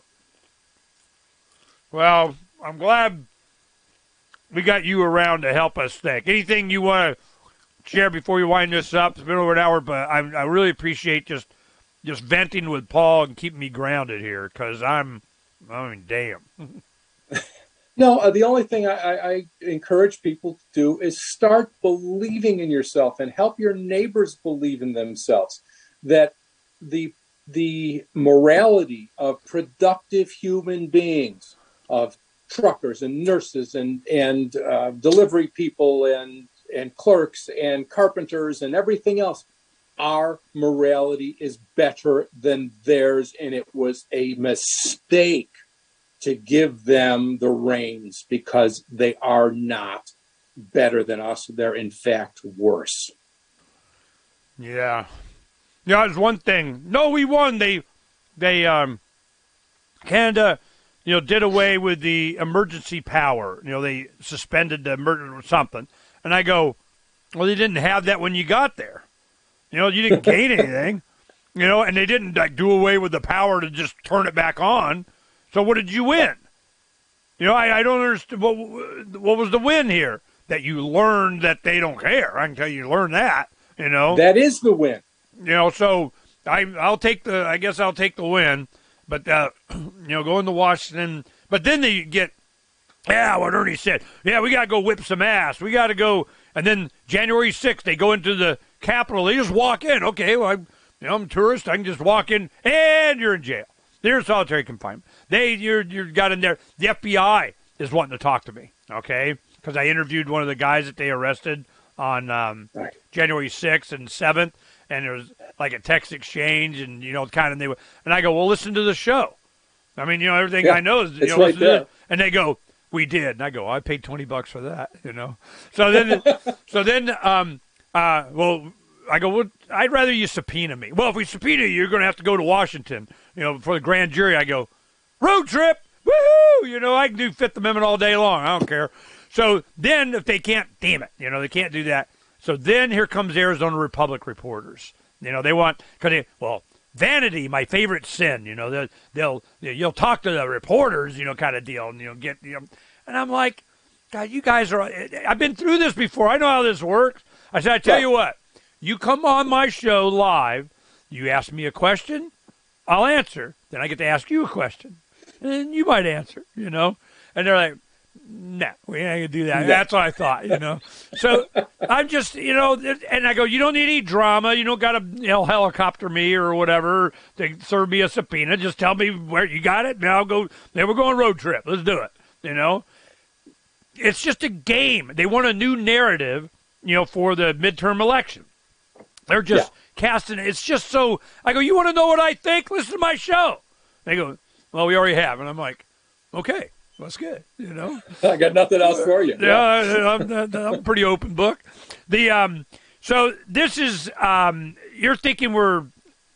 Well, I'm glad we got you around to help us think. Anything you want to share before you wind this up? It's been over an hour, but I, I really appreciate just just venting with Paul and keeping me grounded here because I'm, I mean, damn. No, uh, the only thing I, I, I encourage people to do is start believing in yourself and help your neighbors believe in themselves. That the the morality of productive human beings, of truckers and nurses and and uh, delivery people and and clerks and carpenters and everything else, our morality is better than theirs, and it was a mistake to give them the reins because they are not better than us. They're in fact worse. Yeah. Yeah, there's one thing. No, we won. They, they, um, Canada, you know, did away with the emergency power. You know, they suspended the emergency or something. And I go, well, they didn't have that when you got there. You know, you didn't gain anything. You know, and they didn't like do away with the power to just turn it back on. So what did you win? You know, I, I don't understand. What, what was the win here? That you learned that they don't care. I can tell you, you learned that. You know, That is the win. you know. So I, I'll take the. I guess I'll take the win. But uh, you know, going to Washington. But then they get, yeah, what Ernie said. Yeah, we got to go whip some ass. We got to go. And then January sixth, they go into the Capitol. They just walk in. Okay, well, I'm, you know, I'm a tourist. I can just walk in, and you're in jail. They're in solitary confinement. They, you're, you got in there. The F B I is wanting to talk to me, okay? Because I interviewed one of the guys that they arrested on um, Right. January sixth and seventh, and there was like a text exchange, and you know, kind of they were, and I go, well, listen to the show. I mean, you know, everything Yeah, I know is, you it's know, right listen to there. it. And they go, we did, and I go, I paid twenty bucks for that, you know. So then, so then, um, uh, well. I go, well, I'd rather you subpoena me. Well, if we subpoena you, you're going to have to go to Washington, you know, for the grand jury. I go, road trip, woohoo, you know, I can do Fifth Amendment all day long. I don't care. So then if they can't, damn it, you know, they can't do that. So then here comes Arizona Republic reporters. You know, they want, cause they, well, vanity, my favorite sin, you know, they'll, they'll, you'll talk to the reporters, you know, kind of deal, and, you know, get, you know, and I'm like, God, you guys are, I've been through this before. I know how this works. I said, I tell you what, you come on my show live, you ask me a question, I'll answer. Then I get to ask you a question, and you might answer, you know. And they're like, no, we ain't going to do that. Yeah. That's what I thought, you know. So I'm just, you know, and I go, you don't need any drama. You don't got to, you know, helicopter me or whatever to serve me a subpoena. Just tell me where you got it, and I'll go, then we're going road trip. Let's do it, you know. It's just a game. They want a new narrative, you know, for the midterm election. They're just yeah. casting it. It's just so, I go, you want to know what I think? Listen to my show. They go, well, we already have. And I'm like, okay, that's good, you know. I got nothing else for you. Yeah, yeah. I'm, I'm a pretty open book. The um, So this is, um, you're thinking we're,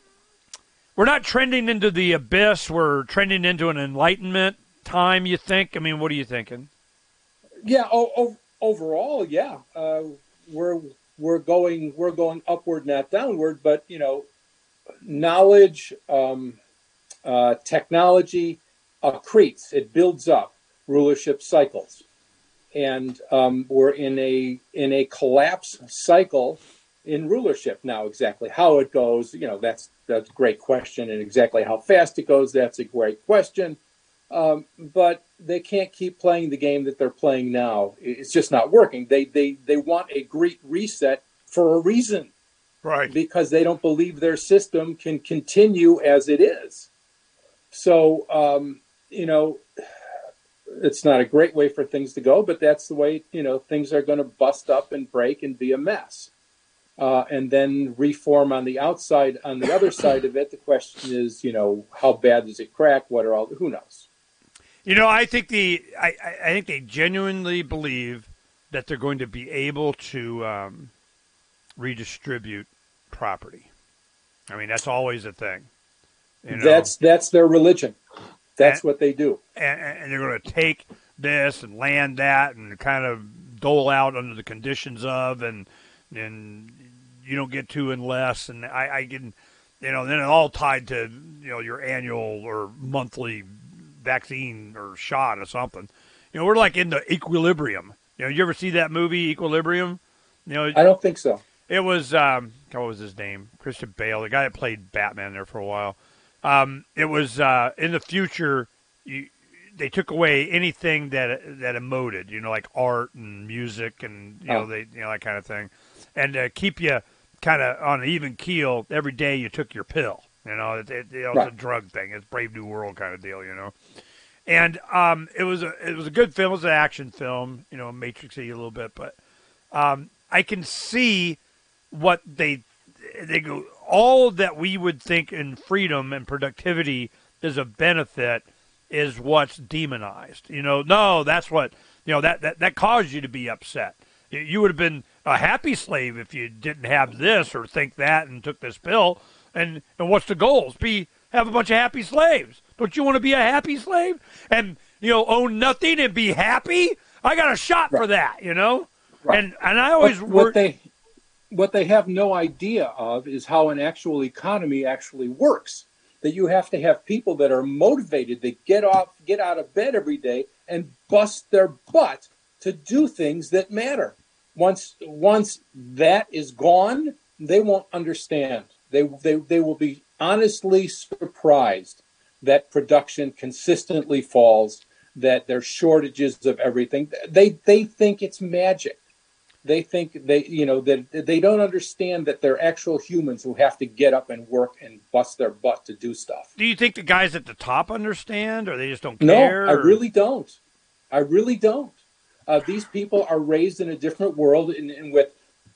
we're not trending into the abyss. We're trending into an enlightenment time, you think? I mean, what are you thinking? Yeah, o- o- overall, yeah. Uh, we're we're going we're going upward, not downward. But you know, knowledge, um, uh, technology accretes. It builds up. Rulership cycles, and um, we're in a in a collapse cycle in rulership now. Exactly how it goes, you know, that's that's a great question, and exactly how fast it goes, that's a great question. Um, but they can't keep playing the game that they're playing now. It's just not working. They they they want a great reset for a reason, right? Because they don't believe their system can continue as it is. So um, you know, it's not a great way for things to go, but that's the way, you know, things are going to bust up and break and be a mess, uh, and then reform on the outside. On the other side of it, the question is, you know, how bad does it crack? What are all? Who knows? You know, I think the I, I think they genuinely believe that they're going to be able to um, redistribute property. I mean, that's always a thing. You know? That's that's their religion. That's and, what they do. And, and they're going to take this and land that and kind of dole out under the conditions of, and and you don't get to unless, and I, I can, you know, then it all tied to, you know, your annual or monthly vaccine or shot or something. You know, we're like in the equilibrium. You know, you ever see that movie Equilibrium? You know, I don't think so. It was um, what was his name? Christian Bale, the guy that played Batman there for a while. Um, it was uh, in the future. You, they took away anything that that emoted, you know, like art and music and you oh. know they you know that kind of thing, and uh, keep you kind of on an even keel. Every day you took your pill. You know, it, it, you know right. it's a drug thing. It's Brave New World kind of deal, you know. And um, it was a it was a good film. It was an action film, you know, Matrix-y a little bit, but um, I can see what they they go. All that we would think in freedom and productivity is a benefit is what's demonized. You know, no, that's what you know that that that caused you to be upset. You would have been a happy slave if you didn't have this or think that and took this pill. And and what's the goals? Be have a bunch of happy slaves. Don't you want to be a happy slave and you know own nothing and be happy? I got a shot right. for that, you know. Right. And and I always what, work. What they what they have no idea of is how an actual economy actually works. That you have to have people that are motivated to get off, get out of bed every day and bust their butt to do things that matter. Once once that is gone, they won't understand. They, they they will be honestly surprised that production consistently falls, that there's shortages of everything. They they think it's magic. They think they you know that they don't understand that they're actual humans who have to get up and work and bust their butt to do stuff. Do you think the guys at the top understand, or they just don't No, care? I or? really don't. I really don't. Uh, these people are raised in a different world and, and with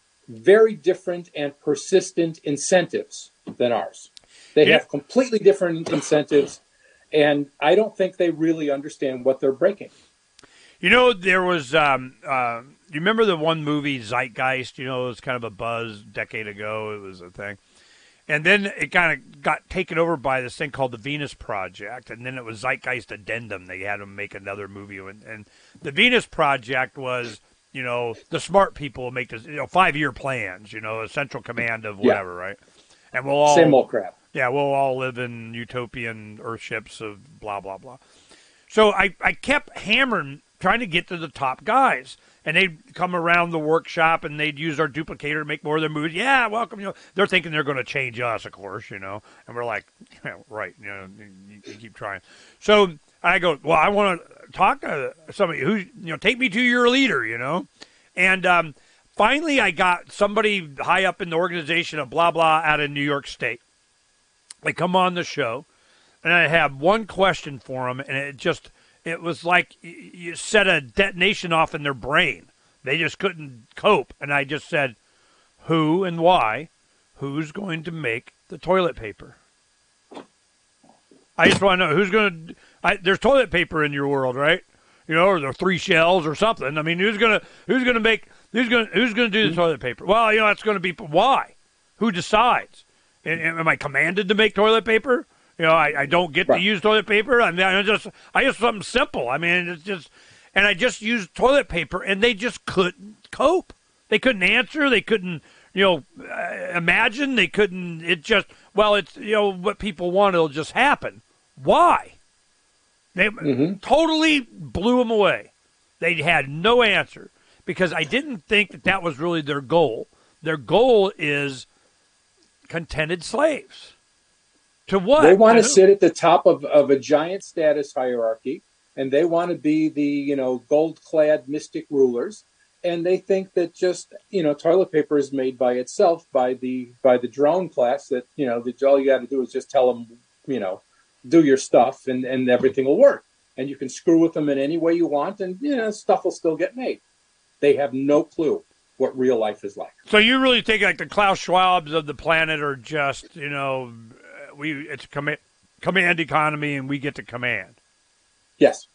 very different and persistent incentives than ours. They Yeah. have completely different incentives, and I don't think they really understand what they're breaking. You know, there was, um, uh, you remember the one movie, Zeitgeist? You know, it was kind of a buzz a decade ago. It was a thing. And then it kind of got taken over by this thing called the Venus Project, and then it was Zeitgeist Addendum. They had them make another movie, and, and the Venus Project was, you know, the smart people make this, you know, five-year plans, you know, a central command of whatever, yeah. right? And we'll all same old crap. Yeah, we'll all live in utopian Earthships of blah blah blah. So I, I kept hammering, trying to get to the top guys. And they'd come around the workshop, and they'd use our duplicator to make more of their movies. Yeah, welcome. You know, they're thinking they're going to change us, of course, you know. And we're like, yeah, right, you know, you, you keep trying. So I go, well, I want to talk to somebody who, you know, take me to your leader, you know. And um, finally I got somebody high up in the organization of blah, blah out of New York State. They come on the show, and I have one question for them, and it just – it was like you set a detonation off in their brain. They just couldn't cope. And I just said, who and why? Who's going to make the toilet paper? I just want to know who's going to. I, there's toilet paper in your world, right? You know, or there are three shells or something. I mean, who's gonna who's gonna make who's gonna who's gonna do the mm-hmm. toilet paper? Well, you know, it's going to be why? Who decides? Am I commanded to make toilet paper? You know, I, I don't get right. to use toilet paper. I mean, I just I just something simple. I mean, it's just, and I just used toilet paper, and they just couldn't cope. They couldn't answer. They couldn't, you know, uh, imagine. They couldn't. It just, well, it's, you know, what people want, it'll just happen. Why? They mm-hmm. totally blew them away. They had no answer because I didn't think that that was really their goal. Their goal is contented slaves. To what? They want to, to sit at the top of, of a giant status hierarchy, and they want to be the, you know, gold-clad mystic rulers. And they think that just, you know, toilet paper is made by itself by the by the drone class. That, you know, that all you got to do is just tell them, you know, do your stuff, and, and everything will work. And you can screw with them in any way you want, and, you know, stuff will still get made. They have no clue what real life is like. So you really think like the Klaus Schwabs of the planet are just, you know, we it's a command, command economy, and we get to command. Yes.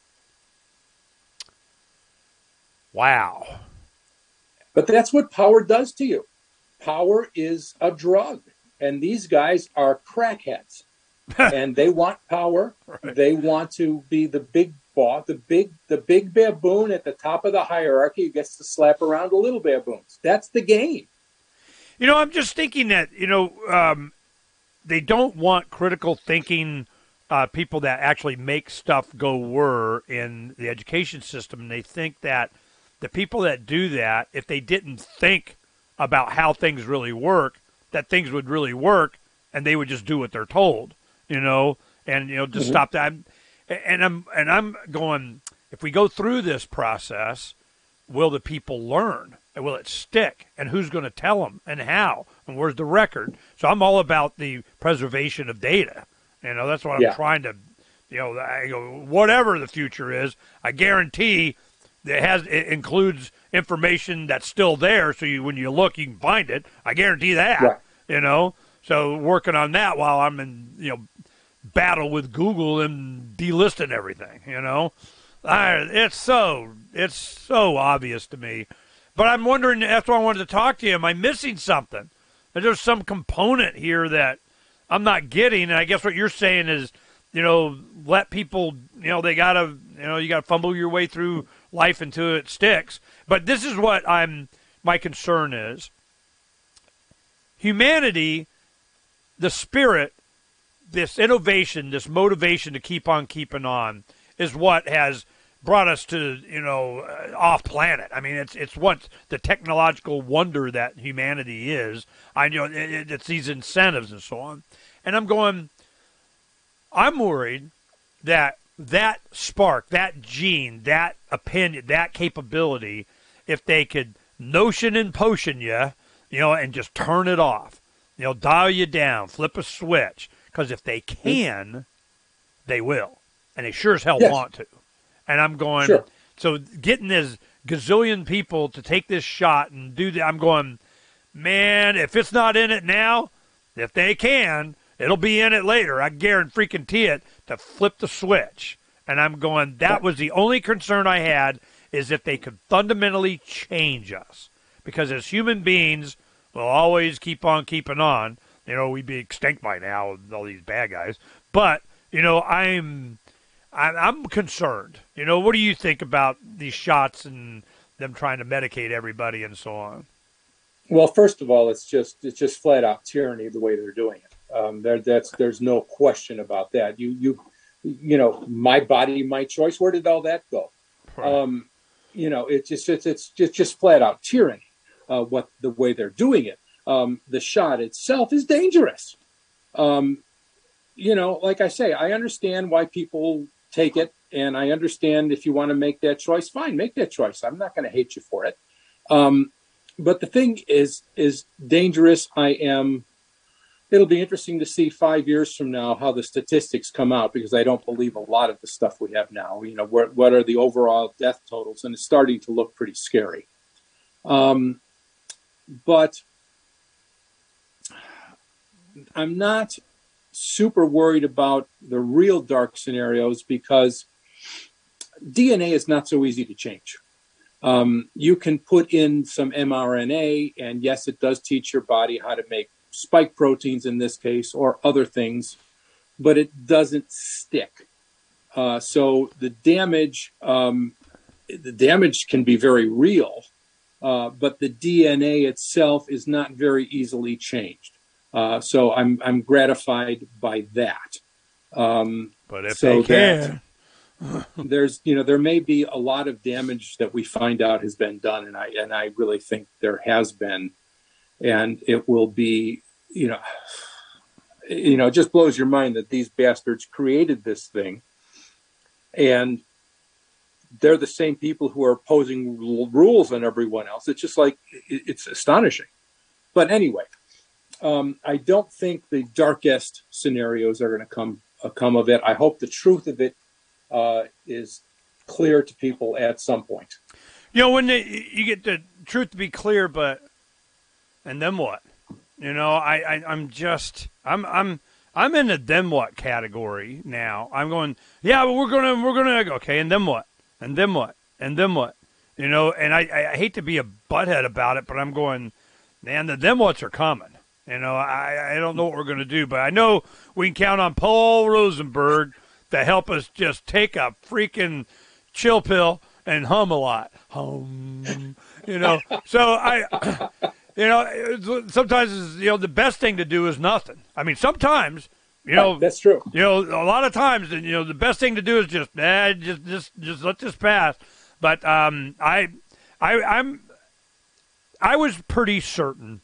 Wow. But that's what power does to you. Power is a drug, and these guys are crackheads, and they want power. Right. They want to be the big boss, the big, the big baboon at the top of the hierarchy who gets to slap around the little baboons. That's the game. You know, I'm just thinking that, you know, um, they don't want critical thinking uh, people that actually make stuff go whir in the education system. And they think that the people that do that, if they didn't think about how things really work, that things would really work, and they would just do what they're told, you know, and, you know, just mm-hmm. stop that. And I'm, and I'm going, if we go through this process, will the people learn? And will it stick? And who's going to tell them? And how? And where's the record? So I'm all about the preservation of data. You know, that's what I'm yeah. trying to, you know, I go, whatever the future is, I guarantee it has, it includes information that's still there. So you, when you look, you can find it. I guarantee that, right. you know. So working on that while I'm in, you know, battle with Google and delisting everything, you know. I, it's so, it's so obvious to me. But I'm wondering, that's why I wanted to talk to you. Am I missing something? Is there some component here that I'm not getting? And I guess what you're saying is, you know, let people, you know, they got to, you know, you got to fumble your way through life until it sticks. But this is what I'm, my concern is. Humanity, the spirit, this innovation, this motivation to keep on keeping on is what has brought us to, you know, uh, off planet. I mean, it's it's what the technological wonder that humanity is. I know it, it's these incentives and so on. And I'm going, I'm worried that that spark, that gene, that opinion, that capability, if they could notion and potion you, you know, and just turn it off, you know, dial you down, flip a switch, because if they can, they will. And they sure as hell yes. want to. And I'm going, sure. so getting this gazillion people to take this shot and do that, I'm going, man, if it's not in it now, if they can, it'll be in it later. I guarantee freaking it to flip the switch. And I'm going, that was the only concern I had, is if they could fundamentally change us. Because as human beings, we'll always keep on keeping on. you know, we'd be extinct by now with all these bad guys. But, you know, I'm, I'm, I'm concerned. You know, what do you think about these shots and them trying to medicate everybody and so on? Well, first of all, it's just it's just flat out tyranny the way they're doing it. Um, there, that's there's no question about that. You you you know, my body, my choice. Where did all that go? Right. Um, you know, it's just it's it's just just flat out tyranny. Uh, what the way they're doing it. Um, the shot itself is dangerous. Um, you know, like I say, I understand why people take it, and I understand if you want to make that choice, fine, make that choice. I'm not going to hate you for it. Um, but the thing is, is dangerous. I am, it'll be interesting to see five years from now how the statistics come out, because I don't believe a lot of the stuff we have now. You know, what, what are the overall death totals? And it's starting to look pretty scary. Um, but I'm not super worried about the real dark scenarios, because D N A is not so easy to change. Um, you can put in some mRNA, and yes, it does teach your body how to make spike proteins in this case, or other things, but it doesn't stick. Uh, so the damage, um, the damage can be very real, uh, but the D N A itself is not very easily changed. Uh, so I'm I'm gratified by that. Um, but if so they can. There's, you know, there may be a lot of damage that we find out has been done, and I and I really think there has been, and it will be, you know, you know, it just blows your mind that these bastards created this thing, and they're the same people who are imposing rules on everyone else. It's just like, it's astonishing. But anyway, um, I don't think the darkest scenarios are going to come uh, come of it. I hope the truth of it Uh, is clear to people at some point. You know, when they, you get the truth to be clear, but and then what? You know, I, I I'm just I'm I'm I'm in the then what category now. I'm going, yeah, but we're gonna we're gonna okay, and then what? And then what? And then what? You know, and I, I hate to be a butthead about it, but I'm going, man, the then what's are coming. You know, I I don't know what we're gonna do, but I know we can count on Paul Rosenberg to help us just take a freaking chill pill and hum a lot. Hum, you know. So I, you know, sometimes, you know, the best thing to do is nothing. I mean, sometimes, you know. That's true. You know, a lot of times, you know, the best thing to do is just, eh, just, just, just let this pass. But um, I, I, I'm, I was pretty certain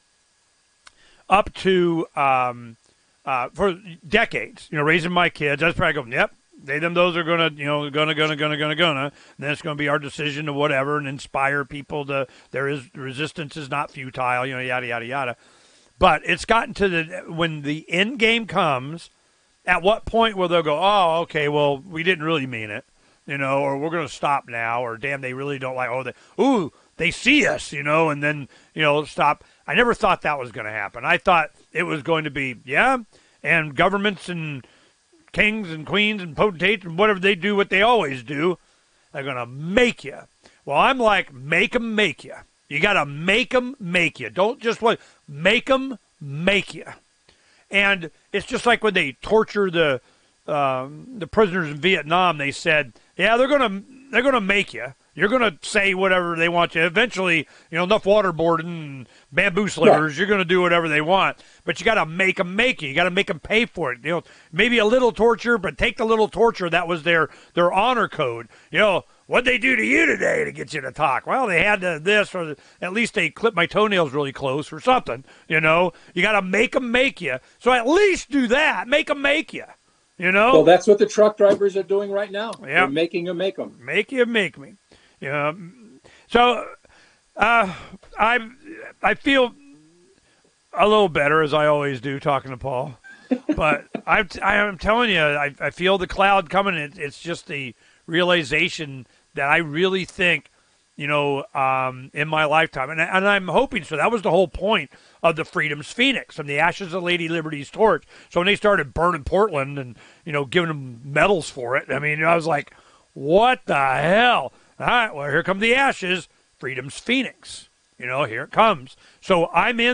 up to, um, Uh, for decades, you know, raising my kids, I was probably going, yep, they, them, those are going to, you know, going to, going to, going to, going to, going to, and then it's going to be our decision to whatever and inspire people to, there is, resistance is not futile, you know, yada, yada, yada. But it's gotten to the, when the end game comes, at what point will they'll go, oh, okay, well, we didn't really mean it, you know, or we're going to stop now, or damn, they really don't like, oh, they, ooh, they see us, you know, and then, you know, stop. I never thought that was going to happen. I thought it was going to be, yeah, and governments and kings and queens and potentates and whatever they do, what they always do, they're going to make you. Well, I'm like, make them make you. You got to make them make you. Don't just wait. Make them make you. And it's just like when they torture the um, the prisoners in Vietnam. They said, yeah, they're going to they're going to make you. You're going to say whatever they want you. Eventually, you know, enough waterboarding and bamboo slivers, yeah. You're going to do whatever they want. But you got to make them make you. You got to make them pay for it. You know, maybe a little torture, but take the little torture. That was their, their honor code. You know, what'd they do to you today to get you to talk? Well, they had to this, or at least they clipped my toenails really close or something. You know, you got to make them make you. So at least do that. Make them make you. You know? Well, that's what the truck drivers are doing right now. Yep. They're making them make them. Make you make me. You know, so uh, I I feel a little better, as I always do, talking to Paul. But I I'm telling you, I, I feel the cloud coming. It, it's just the realization that I really think, you know, um, in my lifetime, and and I'm hoping so. That was the whole point of the Freedom's Phoenix, from the ashes of Lady Liberty's torch. So when they started burning Portland and, you know, giving them medals for it, I mean, I was like, what the hell? All right, well, here come the ashes. Freedom's Phoenix. You know, here it comes. So I'm in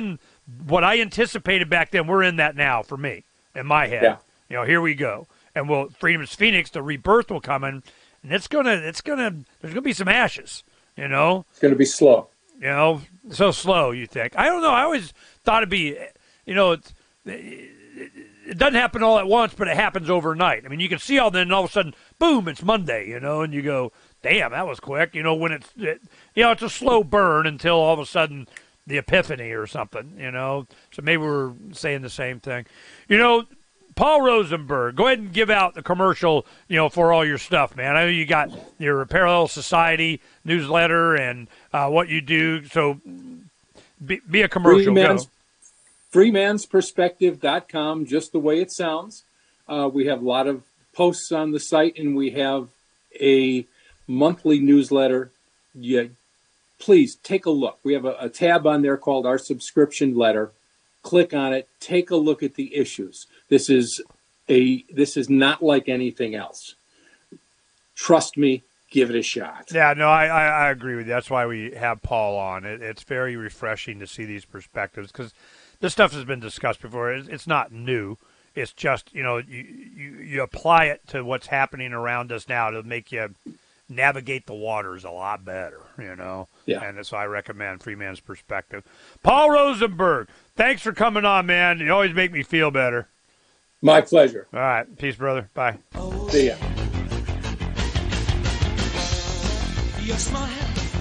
what I anticipated back then, we're in that now for me, in my head. Yeah. You know, here we go. And we'll, Freedom's Phoenix, the rebirth will come in, and it's going to, it's going to, there's going to be some ashes, you know? It's going to be slow. You know, so slow, you think. I don't know. I always thought it'd be, you know, it's, it doesn't happen all at once, but it happens overnight. I mean, you can see all then, and all of a sudden, boom, it's Monday, you know, and you go, damn, that was quick. You know, when it's, it, you know, it's a slow burn until all of a sudden the epiphany or something, you know. So maybe we're saying the same thing. You know, Paul Rosenberg, go ahead and give out the commercial, you know, for all your stuff, man. I know you got your Parallel Society newsletter and uh, what you do. So be, be a commercial. Freeman's, freemans perspective dot com, just the way it sounds. Uh, we have a lot of posts on the site, and we have a monthly newsletter. Yeah, please take a look. We have a, a tab on there called Our Subscription Letter. Click on it. Take a look at the issues. This is a this is not like anything else. Trust me. Give it a shot. Yeah, no, I, I, I agree with you. That's why we have Paul on. It, it's very refreshing to see these perspectives because this stuff has been discussed before. It's, it's not new. It's just, you know, you, you, you apply it to what's happening around us now to make you navigate the waters a lot better, you know. Yeah. And so I recommend Freeman's Perspective. Paul Rosenberg, thanks for coming on, man. You always make me feel better. My pleasure. All right. Peace, brother. Bye. See ya. Your smile